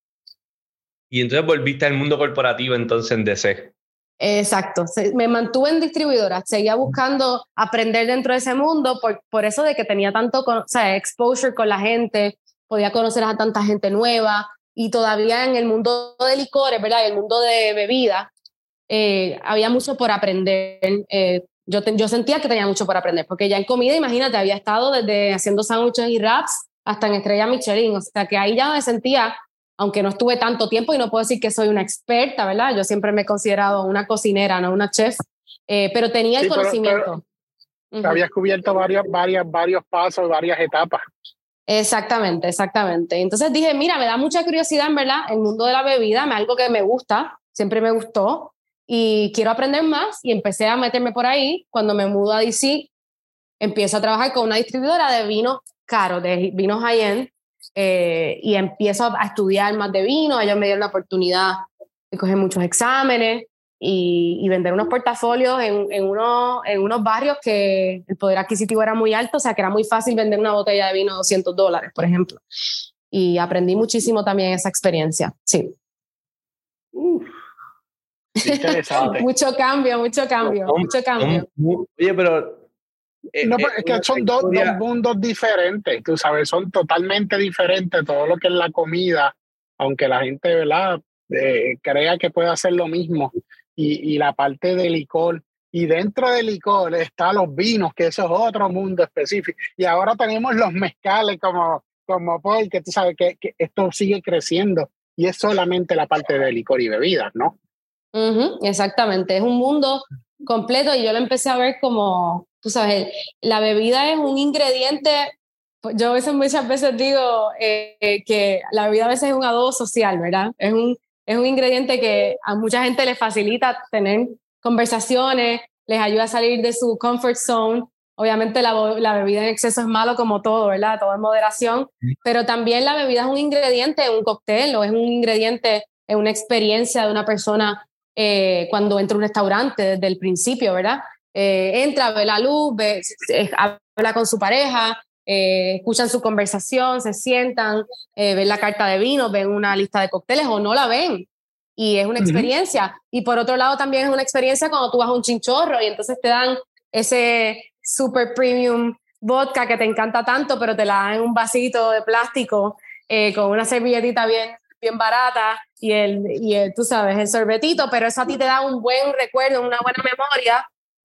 Y entonces volviste al mundo corporativo entonces en DC. Exacto, me mantuve en distribuidora, seguía buscando aprender dentro de ese mundo por eso de que tenía tanto exposure con la gente, podía conocer a tanta gente nueva y todavía en el mundo de licores, ¿verdad? En el mundo de bebidas, había mucho por aprender. Yo sentía que tenía mucho por aprender, porque ya en comida, imagínate, había estado desde haciendo sándwiches y wraps hasta en Estrella Michelin, o sea que ahí ya me sentía, aunque no estuve tanto tiempo y no puedo decir que soy una experta, ¿verdad? Yo siempre me he considerado una cocinera, no una chef, pero tenía el conocimiento. Pero habías cubierto varios pasos, varias etapas. Exactamente. Entonces dije, mira, me da mucha curiosidad, en verdad, el mundo de la bebida, algo que me gusta, siempre me gustó, y quiero aprender más, y empecé a meterme por ahí. Cuando me mudo a DC, empiezo a trabajar con una distribuidora de vinos caros, de vinos high-end, y empiezo a estudiar más de vino. Ellos me dieron la oportunidad de coger muchos exámenes y vender unos portafolios en unos barrios que el poder adquisitivo era muy alto, o sea que era muy fácil vender una botella de vino $200, por ejemplo. Y aprendí muchísimo también esa experiencia, sí. Interesante. mucho cambio. Oye, pero... No, pero es que son dos mundos diferentes, tú sabes, son totalmente diferentes. Todo lo que es la comida, aunque la gente, ¿verdad? Crea que puede hacer lo mismo, y la parte de licor, y dentro del licor están los vinos, que eso es otro mundo específico, y ahora tenemos los mezcales como Paul, que tú sabes que esto sigue creciendo, y es solamente la parte de licor y bebidas, ¿no? Exactamente, es un mundo completo y yo lo empecé a ver como, tú sabes, la bebida es un ingrediente. Yo muchas veces digo que la bebida a veces es un adobo social, ¿verdad? Es un ingrediente que a mucha gente le facilita tener conversaciones, les ayuda a salir de su comfort zone. Obviamente la bebida en exceso es malo como todo, ¿verdad? Todo en moderación, pero también la bebida es un ingrediente en un cóctel o es un ingrediente en una experiencia de una persona cuando entra a un restaurante desde el principio, ¿verdad? Entra, ve la luz, habla con su pareja, escuchan su conversación, se sientan, ven la carta de vino, ven una lista de cócteles o no la ven. Y es una experiencia. Y por otro lado también es una experiencia cuando tú vas a un chinchorro y entonces te dan ese super premium vodka que te encanta tanto, pero te la dan en un vasito de plástico con una servilletita bien barata y el, tú sabes, el sorbetito, pero eso a ti te da un buen recuerdo, una buena memoria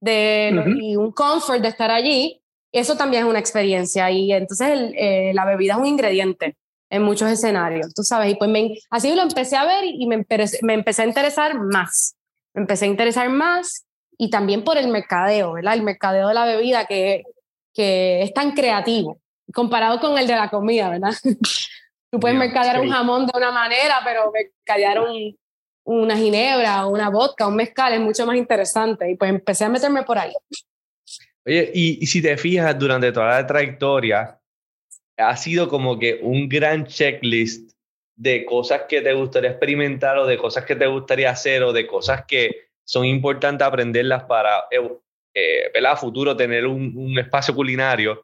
y un comfort de estar allí. Eso también es una experiencia y entonces la bebida es un ingrediente en muchos escenarios, tú sabes, y pues así lo empecé a ver y me empecé a interesar más. Me empecé a interesar más y también por el mercadeo, ¿verdad? El mercadeo de la bebida que es tan creativo comparado con el de la comida, ¿verdad? Tú puedes mercadear un jamón de una manera, pero mercadear una ginebra, una vodka, un mezcal es mucho más interesante y pues empecé a meterme por ahí. Oye, y si te fijas, durante toda la trayectoria ha sido como que un gran checklist de cosas que te gustaría experimentar o de cosas que te gustaría hacer o de cosas que son importantes aprenderlas para, ¿verdad? A futuro tener un espacio culinario.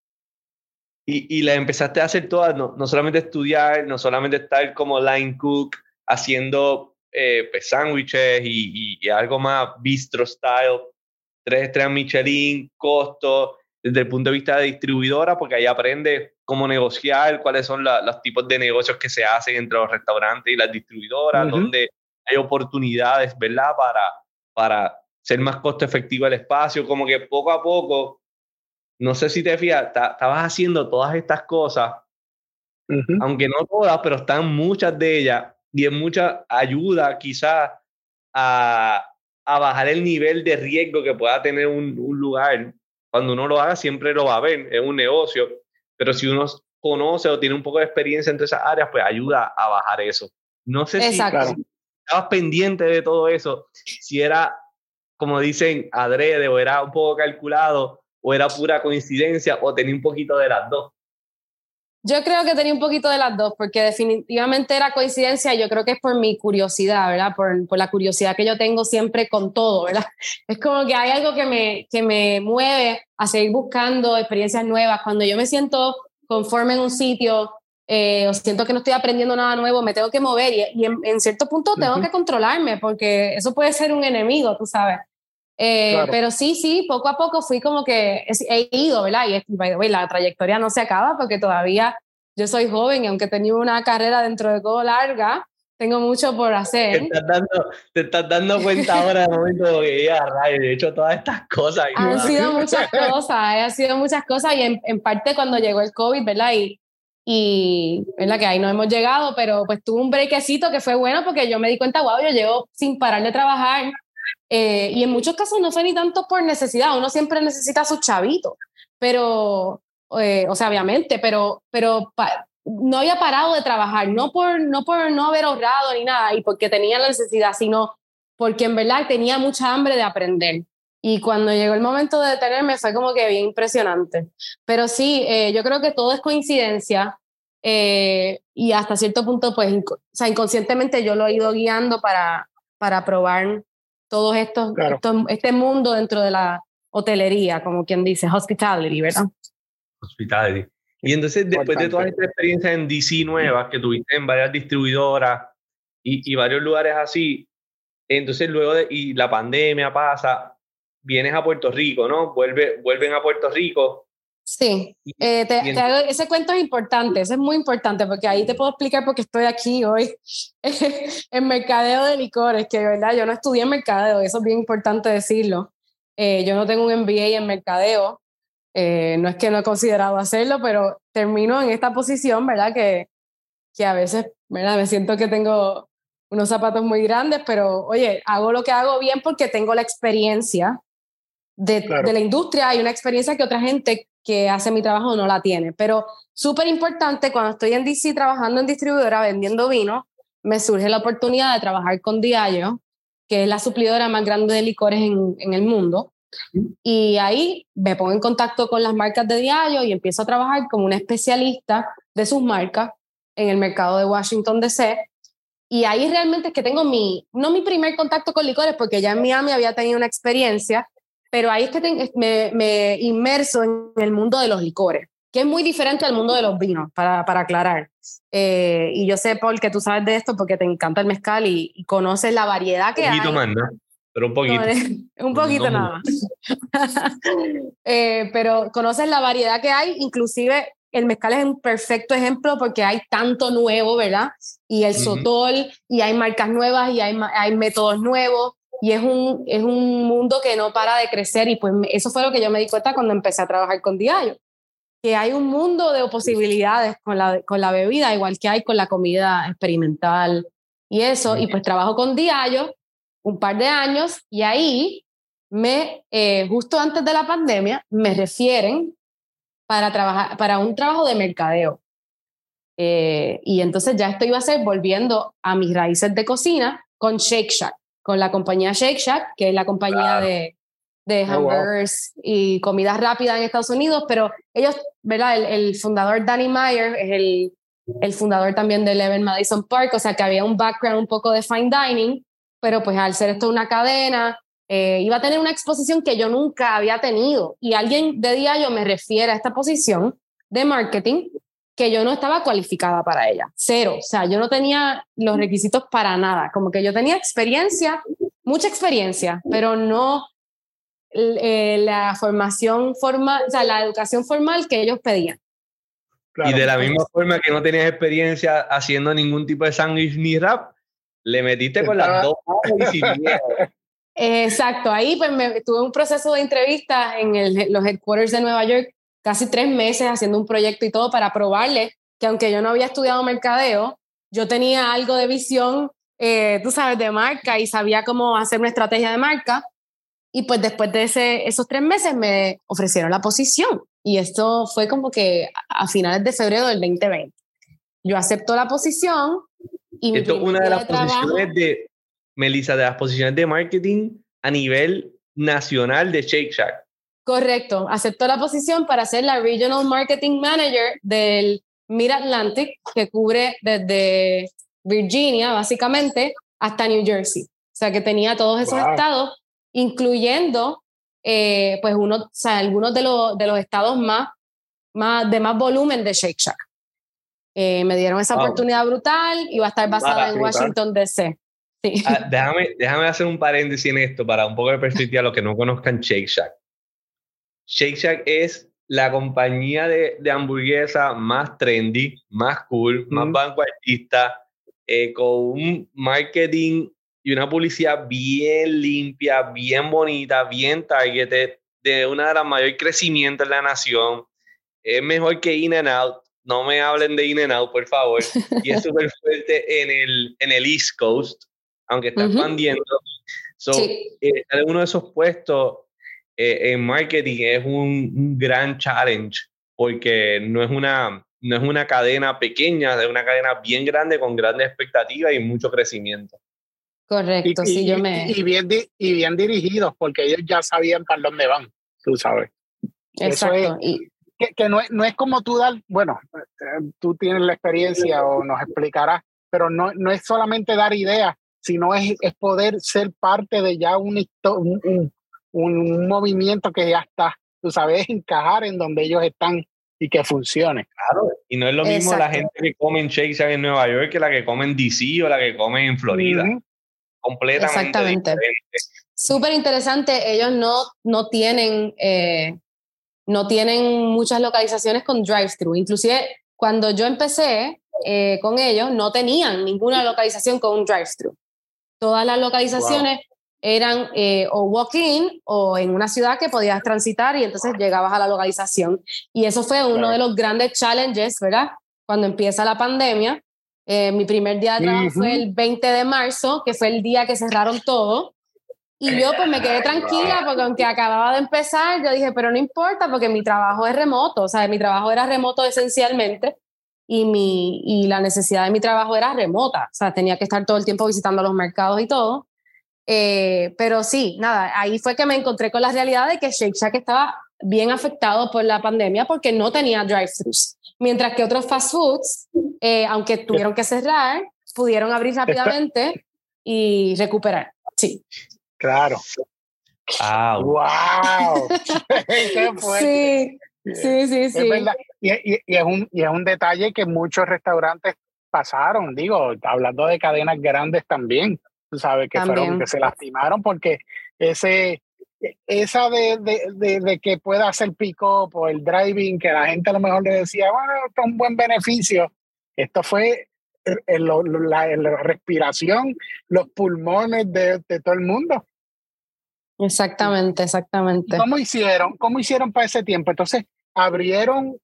Y las empezaste a hacer todas, no solamente estudiar, no solamente estar como line cook, haciendo pues, sándwiches y algo más bistro style, 3 estrellas Michelin, costo, desde el punto de vista de distribuidora, porque ahí aprendes cómo negociar, cuáles son los tipos de negocios que se hacen entre los restaurantes y las distribuidoras, donde hay oportunidades, ¿verdad? Para ser más costo efectivo el espacio, como que poco a poco, no sé si te fijas, estabas haciendo todas estas cosas, aunque no todas, pero están muchas de ellas, y es mucha ayuda quizás a bajar el nivel de riesgo que pueda tener un lugar. Cuando uno lo haga siempre lo va a ver, es un negocio, pero si uno conoce o tiene un poco de experiencia en todas esas áreas, pues ayuda a bajar eso. No sé si estabas pendiente de todo eso, si era, como dicen, adrede, o era un poco calculado, o era pura coincidencia, o tenía un poquito de las dos. Yo creo que tenía un poquito de las dos, porque definitivamente era coincidencia. Yo creo que es por mi curiosidad, ¿verdad? Por la curiosidad que yo tengo siempre con todo, ¿verdad? Es como que hay algo que me mueve a seguir buscando experiencias nuevas. Cuando yo me siento conforme en un sitio o siento que no estoy aprendiendo nada nuevo, me tengo que mover y en cierto punto tengo que controlarme, porque eso puede ser un enemigo, tú sabes. Claro. Pero sí, poco a poco fui como que he ido, ¿verdad? Y la trayectoria no se acaba porque todavía yo soy joven y aunque he tenido una carrera dentro de todo larga, tengo mucho por hacer. Te estás dando cuenta ahora de momento que ya, de hecho todas estas cosas. Han sido muchas cosas y en parte cuando llegó el COVID, ¿verdad? Y ¿verdad? Que ahí no hemos llegado, pero pues tuve un breakcito que fue bueno porque yo me di cuenta, wow, yo llevo sin parar de trabajar. Y en muchos casos no fue ni tanto por necesidad, uno siempre necesita sus chavitos, pero, o sea, obviamente, pero no había parado de trabajar, no por no haber ahorrado ni nada, y porque tenía la necesidad, sino porque en verdad tenía mucha hambre de aprender. Y cuando llegó el momento de detenerme fue como que bien impresionante. Pero sí, yo creo que todo es coincidencia y hasta cierto punto, pues, o sea, inconscientemente yo lo he ido guiando para probar todo este mundo dentro de la hotelería, como quien dice, hospitality, ¿verdad? Hospitality. Y entonces, después de todas estas experiencias en DC nuevas que tuviste en varias distribuidoras y varios lugares así, entonces luego y la pandemia pasa, vienes a Puerto Rico, ¿no? Vuelven a Puerto Rico. Sí, te hago, ese cuento es importante, ese es muy importante porque ahí te puedo explicar por qué estoy aquí hoy en mercadeo de licores, que de verdad yo no estudié en mercadeo, eso es bien importante decirlo. Yo no tengo un MBA en mercadeo, no es que no he considerado hacerlo, pero termino en esta posición, ¿verdad? Que a veces, ¿verdad? Me siento que tengo unos zapatos muy grandes, pero oye, hago lo que hago bien porque tengo la experiencia de la industria y una experiencia que otra gente que hace mi trabajo no la tiene, pero súper importante, cuando estoy en DC trabajando en distribuidora vendiendo vino, me surge la oportunidad de trabajar con Diageo, que es la suplidora más grande de licores en el mundo, y ahí me pongo en contacto con las marcas de Diageo y empiezo a trabajar como una especialista de sus marcas en el mercado de Washington DC, y ahí realmente es que tengo no mi primer contacto con licores, porque ya en Miami había tenido una experiencia, pero ahí es que me inmerso en el mundo de los licores, que es muy diferente al mundo de los vinos, para aclarar. Y yo sé, Paul, que tú sabes de esto porque te encanta el mezcal y conoces la variedad que hay. Un poquito más, ¿no? Pero un poquito. Un poquito nada más. Pero conoces la variedad que hay, inclusive el mezcal es un perfecto ejemplo porque hay tanto nuevo, ¿verdad? Y el sotol, y hay marcas nuevas, y hay métodos nuevos. Y es un mundo que no para de crecer y pues eso fue lo que yo me di cuenta cuando empecé a trabajar con Diageo, que hay un mundo de posibilidades con la bebida, igual que hay con la comida experimental y eso, y pues trabajo con Diageo un par de años y ahí justo antes de la pandemia me refieren para trabajar para un trabajo de mercadeo. Y entonces ya esto iba a ser volviendo a mis raíces de cocina con Shake Shack, con la compañía Shake Shack, que es la compañía de hamburgers y comidas rápidas en Estados Unidos, pero ellos, ¿verdad? El fundador Danny Meyer es el fundador también del Eleven Madison Park, o sea que había un background un poco de fine dining, pero pues al ser esto una cadena, iba a tener una exposición que yo nunca había tenido, y alguien de Diageo me refiere a esta posición de marketing que yo no estaba cualificada para ella, cero, o sea, yo no tenía los requisitos para nada, como que yo tenía experiencia, mucha experiencia, pero no la formación formal, o sea, la educación formal que ellos pedían. Claro, y de la misma forma que no tenías experiencia haciendo ningún tipo de sándwich ni wrap, le metiste con las dos manos y sin miedo. Exacto, ahí pues tuve un proceso de entrevistas en los headquarters de Nueva York, casi 3 meses haciendo un proyecto y todo para probarle que aunque yo no había estudiado mercadeo, yo tenía algo de visión, tú sabes, de marca, y sabía cómo hacer una estrategia de marca. Y pues después de esos 3 meses me ofrecieron la posición. Y esto fue como que a finales de febrero del 2020. Yo acepto la posición. Y esto es una de las posiciones de, Melissa, de las posiciones de marketing a nivel nacional de Shake Shack. Correcto. Acepto la posición para ser la Regional Marketing Manager del Mid-Atlantic, que cubre desde Virginia, básicamente, hasta New Jersey. O sea, que tenía todos esos estados, incluyendo pues algunos de los estados de más volumen de Shake Shack. Me dieron esa oportunidad brutal, y va a estar basada en Washington, D.C. Sí. Déjame hacer un paréntesis en esto para un poco de perspectiva a los que no conozcan Shake Shack. Shake Shack es la compañía de hamburguesa más trendy, más cool, más vanguardista, con un marketing y una publicidad bien limpia, bien bonita, bien targeted, de una de las mayores crecimientos en la nación. Es mejor que In-N-Out. No me hablen de In-N-Out, por favor. Y es súper fuerte en el East Coast, aunque está expandiendo. Sí. Estar en uno de esos puestos en marketing es un gran challenge, porque no es una cadena pequeña, es una cadena bien grande, con grandes expectativas y mucho crecimiento. Correcto, y bien dirigidos, porque ellos ya sabían para dónde van, tú sabes. Exacto. Que no es como tú dar, bueno, tú tienes la experiencia o nos explicarás, pero no es solamente dar ideas, sino es poder ser parte de ya un movimiento que ya está, tú sabes, encajar en donde ellos están y que funcione. Claro, y no es lo mismo la gente que come en Shake Shack en Nueva York que la que come en DC o la que come en Florida. Completamente diferente. Súper interesante. Ellos no tienen muchas localizaciones con drive-thru. Inclusive cuando yo empecé con ellos, no tenían ninguna localización con un drive-thru. Todas las localizaciones eran o walk-in o en una ciudad que podías transitar, y entonces llegabas a la localización. Y eso fue uno de los grandes challenges, ¿verdad? Cuando empieza la pandemia. Mi primer día de trabajo fue el 20 de marzo, que fue el día que cerraron todo. Y yo pues me quedé tranquila, porque aunque acababa de empezar, yo dije, pero no importa, porque mi trabajo es remoto. O sea, mi trabajo era remoto esencialmente, y la necesidad de mi trabajo era remota. O sea, tenía que estar todo el tiempo visitando los mercados y todo. Pero sí, nada, ahí fue que me encontré con la realidad de que Shake Shack estaba bien afectado por la pandemia, porque no tenía drive-thrus. Mientras que otros fast foods, aunque tuvieron que cerrar, pudieron abrir rápidamente y recuperar. Sí. Claro. ¡Wow! ¡Qué fuerte! Sí. Es verdad. Y es un detalle que muchos restaurantes pasaron, digo, hablando de cadenas grandes también, tú sabes, que se lastimaron, porque esa de que pueda hacer pick-up o el driving, que la gente a lo mejor le decía, bueno, esto es un buen beneficio. Esto fue la respiración, los pulmones de todo el mundo. Exactamente. ¿Cómo hicieron para ese tiempo? Entonces, abrieron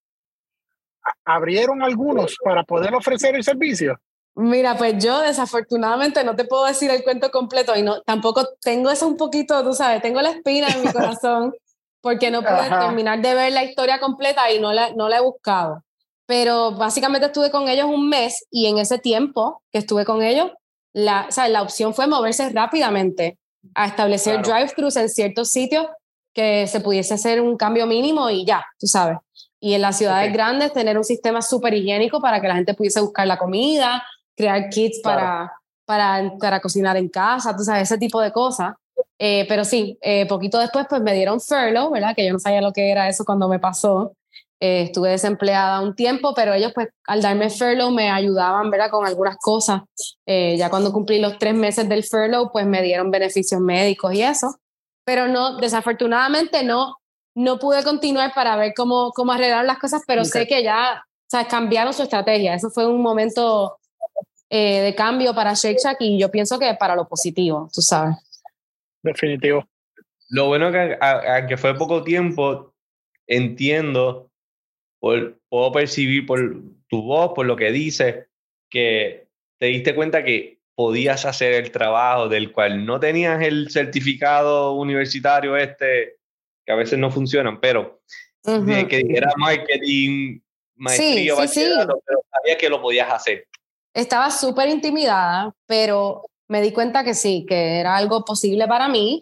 algunos para poder ofrecer el servicio. Mira, pues yo desafortunadamente no te puedo decir el cuento completo, y tampoco tengo eso un poquito, tú sabes, tengo la espina en mi corazón porque no pude terminar de ver la historia completa y no la he buscado. Pero básicamente estuve con ellos un mes, y en ese tiempo que estuve con ellos, la opción fue moverse rápidamente a establecer drive-thrus en ciertos sitios que se pudiese hacer un cambio mínimo y ya, tú sabes. Y en las ciudades grandes tener un sistema súper higiénico para que la gente pudiese buscar la comida, crear kits para cocinar en casa, tú sabes, ese tipo de cosas. Pero sí, poquito después pues me dieron furlough, ¿verdad? Que yo no sabía lo que era eso cuando me pasó. Estuve desempleada un tiempo, pero ellos pues al darme furlough me ayudaban, ¿verdad? Con algunas cosas. Ya cuando cumplí los 3 meses del furlough pues me dieron beneficios médicos y eso. Pero no, desafortunadamente no pude continuar para ver cómo arreglar las cosas, pero sé que ya, o sea, cambiaron su estrategia. Eso fue un momento de cambio para Shake Shack y yo pienso que para lo positivo, tú sabes. Definitivo. Lo bueno que aunque fue poco tiempo, entiendo, puedo percibir por tu voz, por lo que dices, que te diste cuenta que podías hacer el trabajo del cual no tenías el certificado universitario que a veces no funcionan, pero de que dijera marketing, maestría, bachillerato, pero sabía que lo podías hacer. Estaba súper intimidada, pero me di cuenta que sí, que era algo posible para mí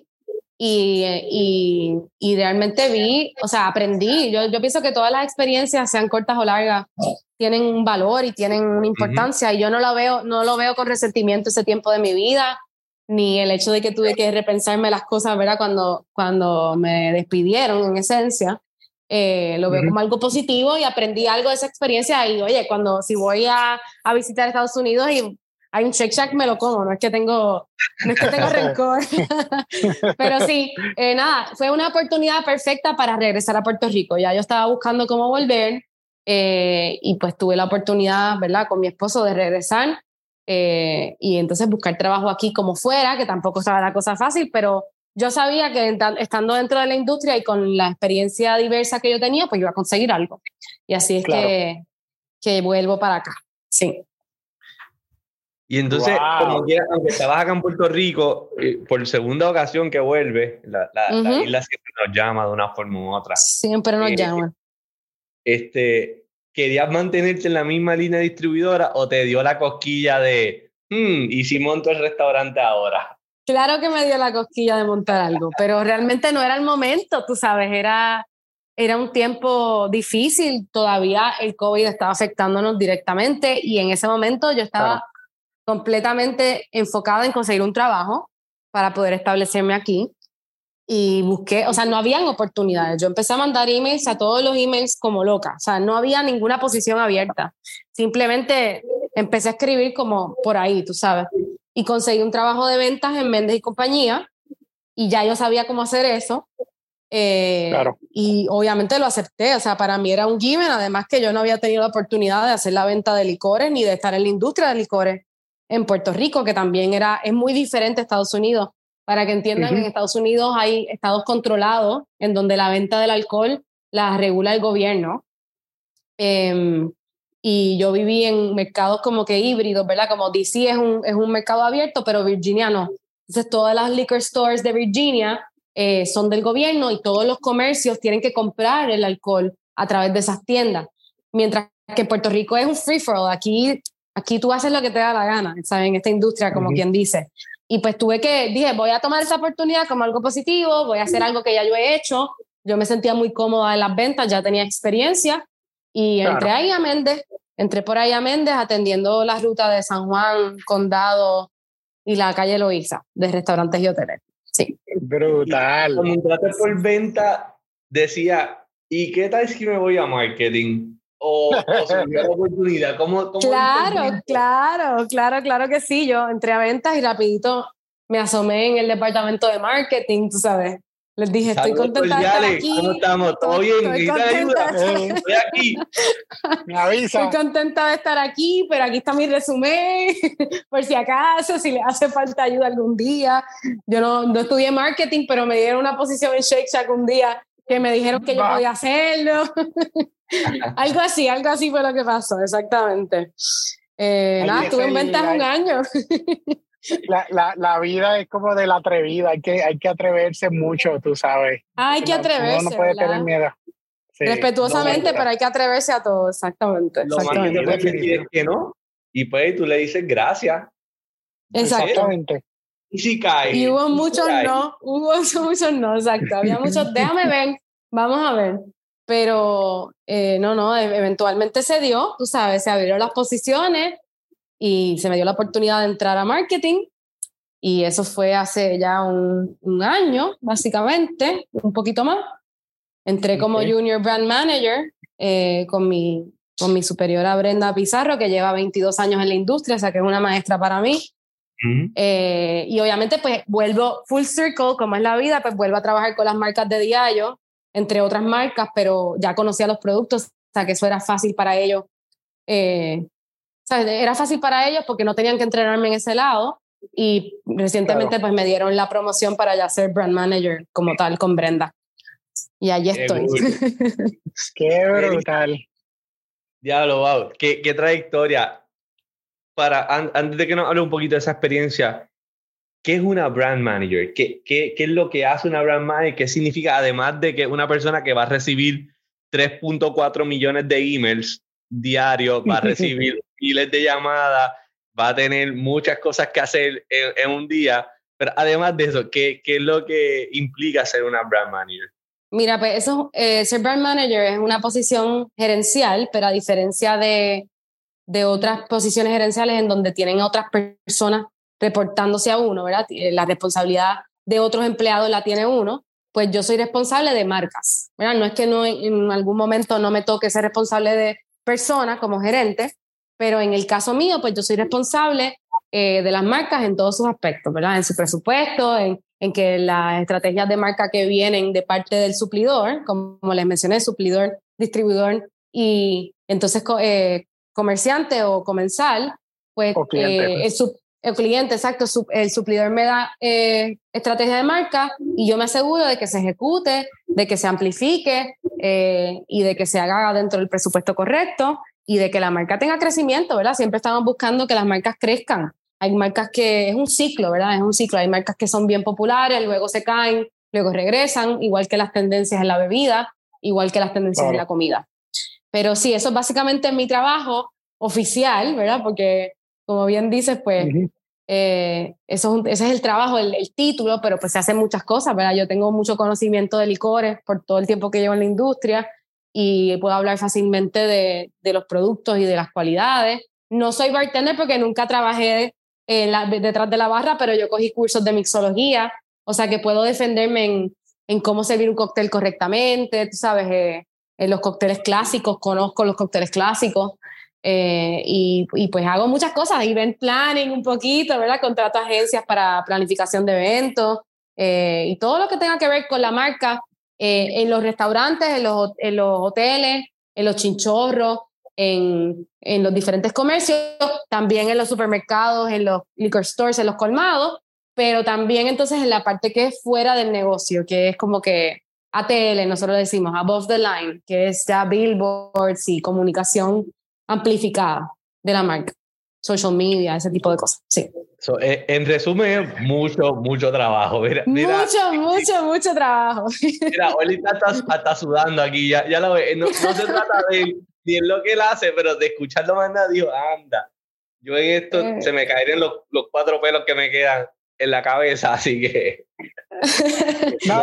y realmente vi, o sea, aprendí. Yo pienso que todas las experiencias, sean cortas o largas, tienen un valor y tienen una importancia y yo no lo veo con resentimiento ese tiempo de mi vida, ni el hecho de que tuve que repensarme las cosas, ¿verdad? Cuando me despidieron, en esencia. Lo veo como algo positivo y aprendí algo de esa experiencia y oye, si voy a visitar Estados Unidos y hay un Shake Shack, me lo como, no es que tengo rencor. Pero sí, nada, fue una oportunidad perfecta para regresar a Puerto Rico. Ya yo estaba buscando cómo volver y pues tuve la oportunidad, ¿verdad? Con mi esposo de regresar y entonces buscar trabajo aquí como fuera, que tampoco estaba la cosa fácil, pero yo sabía que estando dentro de la industria y con la experiencia diversa que yo tenía, pues iba a conseguir algo. Y así es que vuelvo para acá. Sí. Y entonces, como quiera, aunque estabas acá en Puerto Rico, por segunda ocasión que vuelves, la isla siempre nos llama de una forma u otra. Siempre nos llama. ¿Querías mantenerte en la misma línea distribuidora o te dio la cosquilla de, ¿y si monto el restaurante ahora? Claro que me dio la cosquilla de montar algo, pero realmente no era el momento, tú sabes, era un tiempo difícil, todavía el COVID estaba afectándonos directamente y en ese momento yo estaba completamente enfocada en conseguir un trabajo para poder establecerme aquí y busqué, o sea, no habían oportunidades. Yo empecé a mandar emails a todos los emails como loca, o sea, no había ninguna posición abierta, simplemente empecé a escribir como por ahí, tú sabes. Y conseguí un trabajo de ventas en Méndez y Compañía y ya yo sabía cómo hacer eso y obviamente lo acepté, o sea, para mí era un given, además que yo no había tenido la oportunidad de hacer la venta de licores ni de estar en la industria de licores en Puerto Rico, que también es muy diferente a Estados Unidos. Para que entiendan, en Estados Unidos hay estados controlados en donde la venta del alcohol la regula el gobierno. Y yo viví en mercados como que híbridos, ¿verdad? Como DC es un mercado abierto, pero Virginia no. Entonces todas las liquor stores de Virginia son del gobierno y todos los comercios tienen que comprar el alcohol a través de esas tiendas. Mientras que Puerto Rico es un free-for-all. Aquí tú haces lo que te da la gana, ¿sabes? En esta industria, como quien dice. Y pues dije, voy a tomar esa oportunidad como algo positivo, voy a hacer algo que ya yo he hecho. Yo me sentía muy cómoda en las ventas, ya tenía experiencia. Y entré por ahí a Méndez atendiendo la ruta de San Juan, Condado y la calle Loíza de restaurantes y hoteles. Sí. Brutal. Cuando entraste por venta, decía, ¿y qué tal si me voy a marketing? O se me dio la oportunidad. ¿Cómo Claro que sí. Yo entré a ventas y rapidito me asomé en el departamento de marketing, tú sabes. Les dije, estoy contenta de estar aquí. ¿Cómo estamos? ¿Todo bien? ¿Necesitas ayuda? Estoy aquí. Me avisa. Estoy contenta de estar aquí, pero aquí está mi resumen, por si acaso, si le hace falta ayuda algún día. Yo no estudié marketing, pero me dieron una posición en Shake Shack un día que me dijeron que yo podía hacerlo. algo así fue lo que pasó, exactamente. Estuve en ventas un año. La vida es como de la atrevida, hay que atreverse mucho, tú sabes. Hay que atreverse. Uno no puede tener miedo. Sí, respetuosamente, pero hay que atreverse a todo, exactamente. Lo más que te puedes decir es que no, y pues tú le dices gracias. Exactamente. Y si cae. Y hubo muchos no, exacto. Había muchos, déjame ver, vamos a ver. pero eventualmente se dio, tú sabes, se abrieron las posiciones y se me dio la oportunidad de entrar a marketing. Y eso fue hace ya un año, básicamente, un poquito más. Entré como Junior Brand Manager con mi superiora Brenda Pizarro, que lleva 22 años en la industria, o sea que es una maestra para mí. Y obviamente pues vuelvo full circle, como es la vida, pues vuelvo a trabajar con las marcas de Diageo, entre otras marcas, pero ya conocía los productos, o sea que eso era fácil para ellos. Era fácil para ellos porque no tenían que entrenarme en ese lado. Y recientemente pues me dieron la promoción para ya ser brand manager como tal con Brenda. Y allí estoy. Qué brutal. Diablo, wow. Qué trayectoria. Antes de que nos hable un poquito de esa experiencia, ¿qué es una brand manager? ¿Qué es lo que hace una brand manager? ¿Qué significa, además de que una persona que va a recibir 3.4 millones de emails diarios, va a recibir miles de llamadas, va a tener muchas cosas que hacer en un día? Pero además de eso, ¿qué es lo que implica ser una brand manager? Mira, pues eso, ser brand manager es una posición gerencial, pero a diferencia de otras posiciones gerenciales en donde tienen otras personas reportándose a uno, ¿verdad? La responsabilidad de otros empleados la tiene uno, pues yo soy responsable de marcas, ¿verdad? No es que en algún momento no me toque ser responsable de personas como gerente, pero en el caso mío, pues yo soy responsable de las marcas en todos sus aspectos, ¿verdad? En su presupuesto, en que las estrategias de marca que vienen de parte del suplidor, como les mencioné, suplidor, distribuidor y entonces comerciante o comensal, pues el cliente, exacto, el suplidor me da estrategia de marca y yo me aseguro de que se ejecute, de que se amplifique y de que se haga dentro del presupuesto correcto y de que la marca tenga crecimiento, ¿verdad? Siempre estamos buscando que las marcas crezcan. Hay marcas que es un ciclo, ¿verdad? Es un ciclo. Hay marcas que son bien populares, luego se caen, luego regresan, igual que las tendencias en la bebida, igual que las tendencias en la comida. Pero sí, eso es básicamente mi trabajo oficial, ¿verdad? Porque, como bien dices, pues, ese es el trabajo, el título, pero pues se hacen muchas cosas, ¿verdad? Yo tengo mucho conocimiento de licores por todo el tiempo que llevo en la industria y puedo hablar fácilmente de los productos y de las cualidades. No soy bartender porque nunca trabajé detrás de la barra, pero yo cogí cursos de mixología, o sea que puedo defenderme en cómo servir un cóctel correctamente, tú sabes, en los cócteles clásicos, conozco los cócteles clásicos y pues hago muchas cosas, event planning un poquito, ¿verdad? Contrato agencias para planificación de eventos y todo lo que tenga que ver con la marca en los restaurantes, en los hoteles, en los chinchorros, en los diferentes comercios, también en los supermercados, en los liquor stores, en los colmados, pero también entonces en la parte que es fuera del negocio, que es como que ATL, nosotros decimos above the line, que es ya billboards y comunicación amplificada de la marca, social media, ese tipo de cosas, sí. En resumen, mucho trabajo. Mira, mucho trabajo. Mira, ahorita está sudando aquí, ya lo ves. No se trata de ni en lo que él hace, pero de escucharlo más nada, digo, anda, yo en esto se me caerían los 4 pelos que me quedan en la cabeza, así que... No,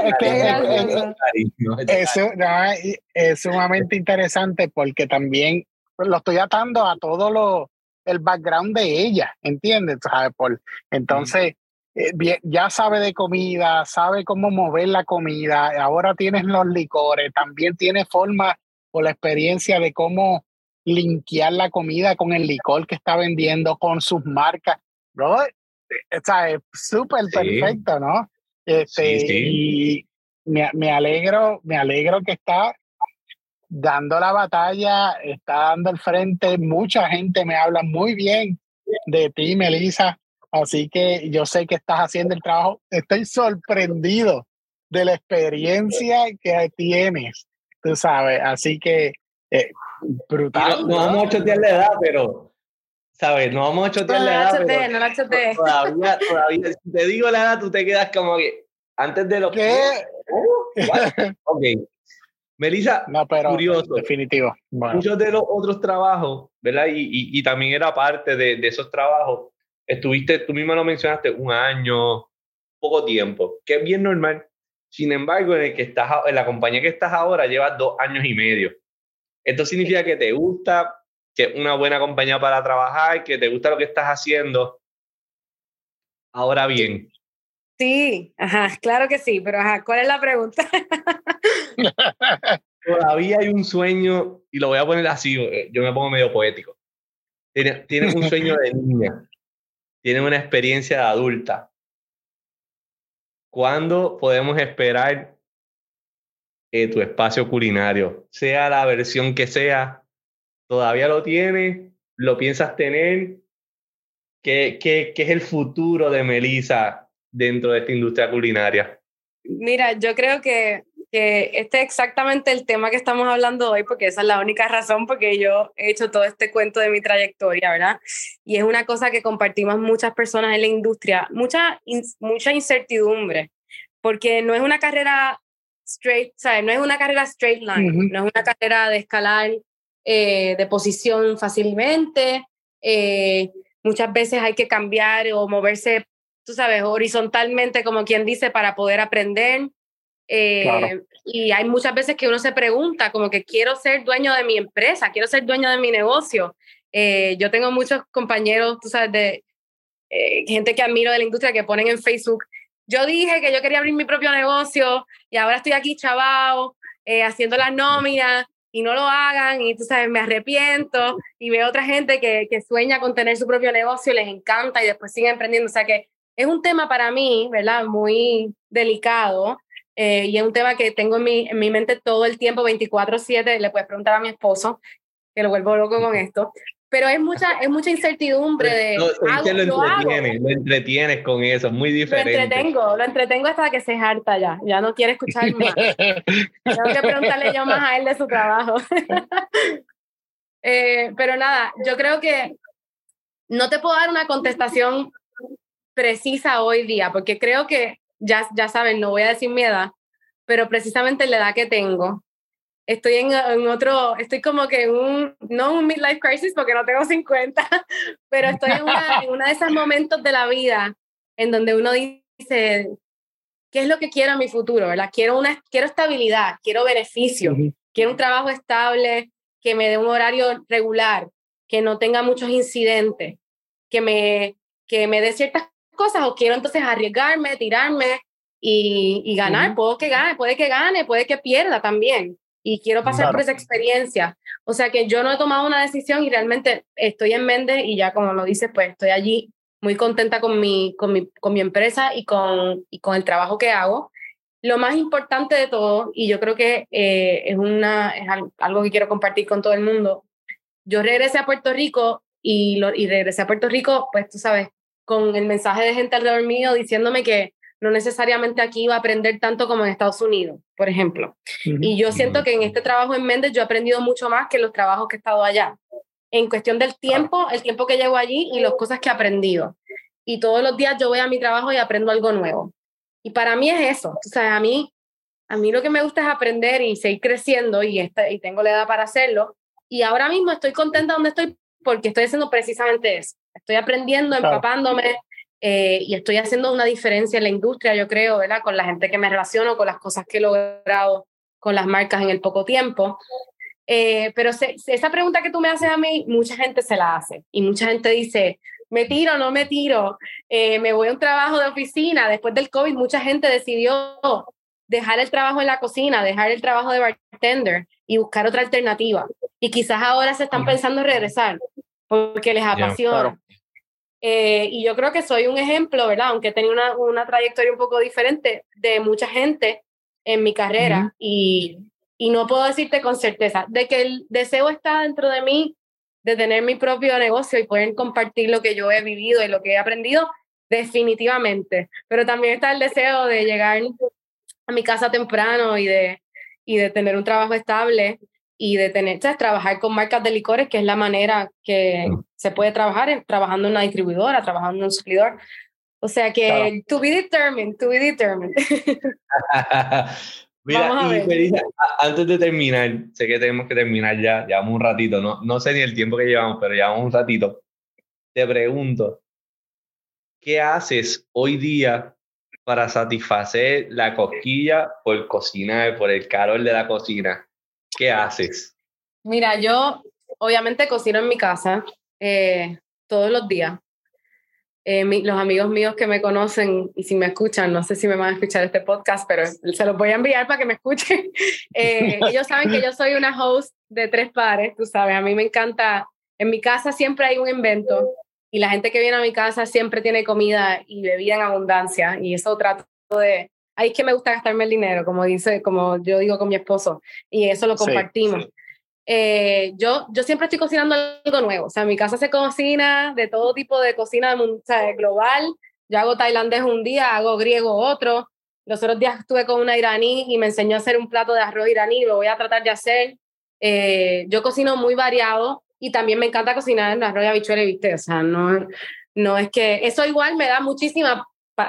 es sumamente interesante porque también lo estoy atando a todo el background de ella, ¿entiendes? Entonces, ya sabe de comida, sabe cómo mover la comida, ahora tienes los licores, también tiene forma o la experiencia de cómo linkear la comida con el licor que está vendiendo, con sus marcas, ¿no? Es súper perfecto, ¿no? Sí. Y me alegro que está dando la batalla, está dando el frente. Mucha gente me habla muy bien de ti, Melissa. Así que yo sé que estás haciendo el trabajo. Estoy sorprendido de la experiencia que tienes, tú sabes. Así que brutal. No vamos a chotear la edad, pero... ¿Sabes? No vamos a chotear la edad, pero no la choteé. Todavía, si te digo la edad, tú te quedas como que antes de los... ¿Qué? Ok. Melissa, no, pero curioso. Definitivo. Bueno. Muchos de los otros trabajos, ¿verdad? Y también era parte de esos trabajos. Estuviste, tú misma lo mencionaste, un año, poco tiempo, que es bien normal. Sin embargo, en la compañía que estás ahora llevas 2 años y medio. Esto significa que te gusta, que es una buena compañía para trabajar, que te gusta lo que estás haciendo. Ahora bien. Sí, ajá, claro que sí, pero ajá, ¿cuál es la pregunta? Todavía hay un sueño, y lo voy a poner así, yo me pongo medio poético. Tienes un sueño de niña, tienes una experiencia de adulta. ¿Cuándo podemos esperar tu espacio culinario? Sea la versión que sea, ¿todavía lo tienes? ¿Lo piensas tener? ¿Qué es el futuro de Melissa dentro de esta industria culinaria? Mira, yo creo que este es exactamente el tema que estamos hablando hoy, porque esa es la única razón porque yo he hecho todo este cuento de mi trayectoria, ¿verdad? Y es una cosa que compartimos muchas personas en la industria, mucha incertidumbre, porque no es una carrera straight, ¿sabes? No es una carrera straight line, no es una carrera de escalar de posición fácilmente. Muchas veces hay que cambiar o moverse, tú sabes, horizontalmente, como quien dice, para poder aprender. Claro. Y hay muchas veces que uno se pregunta, como que quiero ser dueño de mi empresa, quiero ser dueño de mi negocio. Yo tengo muchos compañeros, tú sabes, de gente que admiro de la industria que ponen en Facebook, yo dije que yo quería abrir mi propio negocio y ahora estoy aquí chavao, haciendo las nóminas y no lo hagan y tú sabes, me arrepiento, y veo otra gente que sueña con tener su propio negocio, les encanta y después siguen emprendiendo. O sea que es un tema para mí, ¿verdad? Muy delicado, y es un tema que tengo en mi mente todo el tiempo, 24/7. Le puedes preguntar a mi esposo, que lo vuelvo loco con esto. Pero es mucha incertidumbre de... No, lo entretienes con eso, es muy diferente. Lo entretengo hasta que se harta ya no quiere escuchar más. Tengo que preguntarle yo más a él de su trabajo. Pero nada, yo creo que no te puedo dar una contestación precisa hoy día, porque creo que, ya saben, no voy a decir mi edad, pero precisamente la edad que tengo, estoy en estoy como que no un midlife crisis porque no tengo 50, pero estoy en una de esos momentos de la vida en donde uno dice, ¿qué es lo que quiero en mi futuro? ¿Verdad? Quiero estabilidad, quiero beneficio, quiero un trabajo estable, que me dé un horario regular, que no tenga muchos incidentes, que me dé ciertas cosas, o quiero entonces arriesgarme, tirarme y ganar. Puede que gane, puede que pierda también. Y quiero pasar por esa experiencia. O sea que yo no he tomado una decisión y realmente estoy en Méndez y ya, como lo dices, pues estoy allí muy contenta con mi empresa y con el trabajo que hago. Lo más importante de todo, y yo creo que es algo que quiero compartir con todo el mundo, yo regresé a Puerto Rico y regresé a Puerto Rico, pues tú sabes, con el mensaje de gente alrededor mío diciéndome que no necesariamente aquí iba a aprender tanto como en Estados Unidos, por ejemplo. Y yo siento que en este trabajo en Méndez yo he aprendido mucho más que en los trabajos que he estado allá, en cuestión del tiempo, el tiempo que llevo allí y las cosas que he aprendido. Y todos los días yo voy a mi trabajo y aprendo algo nuevo. Y para mí es eso. O sea, a mí lo que me gusta es aprender y seguir creciendo, y tengo la edad para hacerlo. Y ahora mismo estoy contenta donde estoy porque estoy haciendo precisamente eso. Estoy aprendiendo, empapándome, y estoy haciendo una diferencia en la industria, yo creo, ¿verdad? Con la gente que me relaciono, con las cosas que he logrado con las marcas en el poco tiempo. Pero esa pregunta que tú me haces a mí, mucha gente se la hace. Y mucha gente dice, ¿me tiro o no me tiro? ¿Me voy a un trabajo de oficina? Después del COVID, mucha gente decidió dejar el trabajo en la cocina, dejar el trabajo de bartender y buscar otra alternativa. Y quizás ahora se están pensando en regresar porque les apasiona. Claro. Y yo creo que soy un ejemplo, ¿verdad? Aunque he tenido una trayectoria un poco diferente de mucha gente en mi carrera. Y no puedo decirte con certeza de que el deseo está dentro de mí de tener mi propio negocio y poder compartir lo que yo he vivido y lo que he aprendido, definitivamente. Pero también está el deseo de llegar a mi casa temprano y de tener un trabajo estable y de tener, ¿sabes? Trabajar con marcas de licores, que es la manera que se puede trabajar, trabajando en una distribuidora, trabajando en un suplidor. O sea que, claro. To be determined. Mira, y Melissa, antes de terminar, sé que tenemos que terminar ya, llevamos un ratito, no sé ni el tiempo que llevamos, pero llevamos un ratito. Te pregunto, ¿qué haces hoy día para satisfacer la cosquilla por cocinar, por el calor de la cocina? ¿Qué haces? Mira, yo obviamente cocino en mi casa todos los días. Los amigos míos que me conocen y si me escuchan, no sé si me van a escuchar este podcast, pero se los voy a enviar para que me escuchen. Ellos saben que yo soy una host de 3 pares, tú sabes, a mí me encanta. En mi casa siempre hay un invento y la gente que viene a mi casa siempre tiene comida y bebida en abundancia y eso trato de... Ahí es que me gusta gastarme el dinero, como yo digo con mi esposo, y eso lo compartimos. Sí. Yo siempre estoy cocinando algo nuevo, o sea, en mi casa se cocina de todo tipo de cocina global. Yo hago tailandés un día, hago griego otro. Los otros días estuve con una iraní y me enseñó a hacer un plato de arroz iraní, lo voy a tratar de hacer. Yo cocino muy variado y también me encanta cocinar arroz y habichuelas, ¿viste? O sea, no es que... Eso igual me da muchísima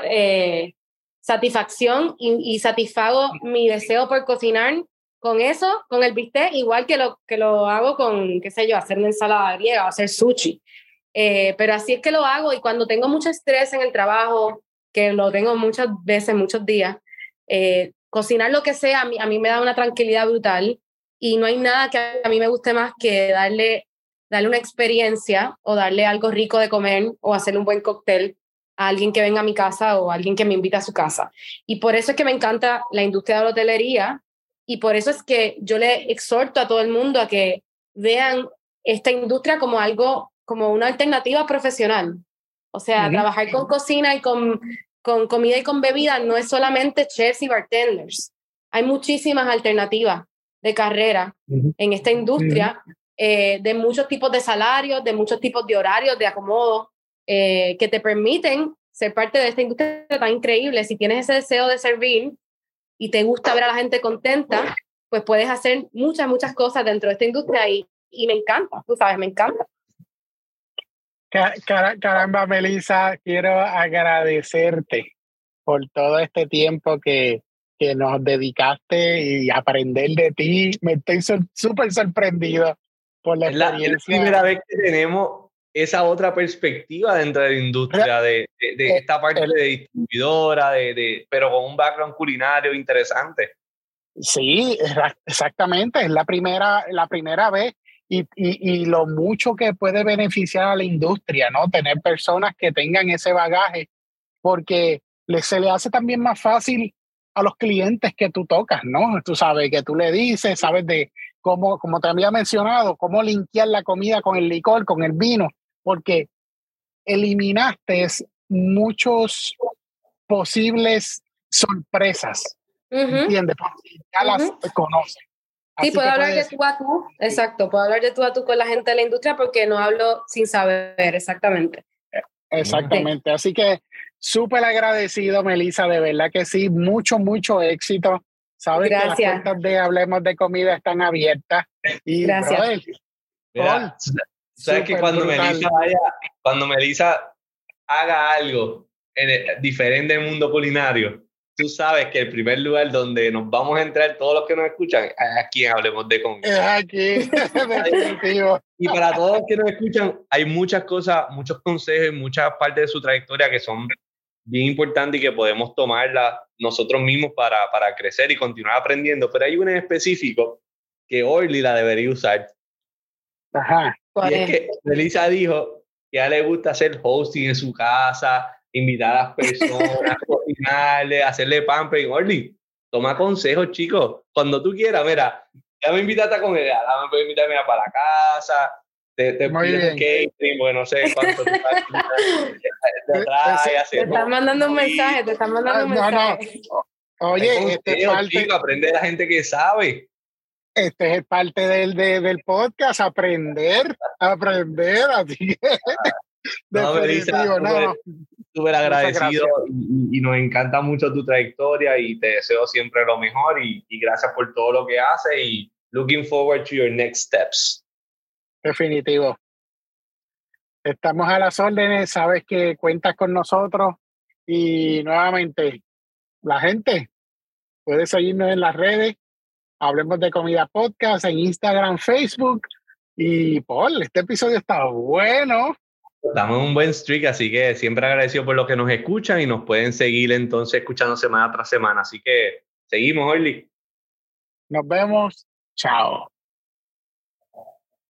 satisfacción y satisfago mi deseo por cocinar con eso, con el bistec, igual que lo hago con, qué sé yo, hacer una ensalada griega o hacer sushi. Pero así es que lo hago y cuando tengo mucho estrés en el trabajo, que lo tengo muchas veces, muchos días, cocinar lo que sea a mí me da una tranquilidad brutal y no hay nada que a mí me guste más que darle una experiencia o darle algo rico de comer o hacer un buen cóctel a alguien que venga a mi casa o a alguien que me invita a su casa. Y por eso es que me encanta la industria de la hotelería. Y por eso es que yo le exhorto a todo el mundo a que vean esta industria como como una alternativa profesional. O sea, trabajar con cocina y con comida y con bebida no es solamente chefs y bartenders. Hay muchísimas alternativas de carrera en esta industria, de muchos tipos de salarios, de muchos tipos de horarios, de acomodo, que te permiten ser parte de esta industria tan increíble. Si tienes ese deseo de servir y te gusta ver a la gente contenta, pues puedes hacer muchas cosas dentro de esta industria y me encanta, tú sabes, me encanta. Caramba, Melissa, quiero agradecerte por todo este tiempo que nos dedicaste y aprender de ti. Me estoy súper sorprendido por la experiencia. Es la primera vez que tenemos esa otra perspectiva dentro de la industria de esta parte de distribuidora, pero con un background culinario interesante. Sí, exactamente, es la primera vez y lo mucho que puede beneficiar a la industria, ¿no? Tener personas que tengan ese bagaje, porque se le hace también más fácil a los clientes que tú tocas, ¿no? Tú sabes que tú le dices, sabes de cómo, como te había mencionado, cómo linkear la comida con el licor, con el vino, porque eliminaste muchos posibles sorpresas, ¿entiendes? Porque ya las conocen. Sí, puedo hablar de tú a tú, exacto, puedo hablar de tú a tú con la gente de la industria porque no hablo sin saber, exactamente. Exactamente, así que súper agradecido, Melissa, de verdad que sí, mucho éxito. Sabes que las puertas de Hablemos de Comida están abiertas. Y, gracias. Brother, mira, sabes que cuando Melissa haga algo diferente en el mundo culinario, tú sabes que el primer lugar donde nos vamos a entrar todos los que nos escuchan es aquí en Hablemos de Comida. Es aquí, definitivo. Y para todos los que nos escuchan, hay muchas cosas, muchos consejos, muchas partes de su trayectoria que son bien importantes y que podemos tomarlas nosotros mismos para crecer y continuar aprendiendo. Pero hay una en específico que Orly la debería usar. Ajá. Y es que Melissa dijo que a ella le gusta hacer hosting en su casa, invitar a las personas, cocinarle, hacerle pampering. Orly, toma consejos, chicos. Cuando tú quieras, mira, ya me invitaste a comer, ya me puedes invitarme para la casa, te pides un catering, porque no sé cuánto te están mandando un mensaje, No. Oye, aprende de la gente que sabe. Este es parte del podcast, aprender, así que definitivo, súper agradecido y nos encanta mucho tu trayectoria y te deseo siempre lo mejor y gracias por todo lo que haces y looking forward to your next steps. Definitivo. Estamos a las órdenes, sabes que cuentas con nosotros y nuevamente la gente puede seguirnos en las redes. Hablemos de Comida Podcast en Instagram, Facebook. Y Paul, este episodio está bueno. Estamos en un buen streak, así que siempre agradecido por los que nos escuchan y nos pueden seguir entonces escuchando semana tras semana. Así que seguimos, Orly. Nos vemos. Chao.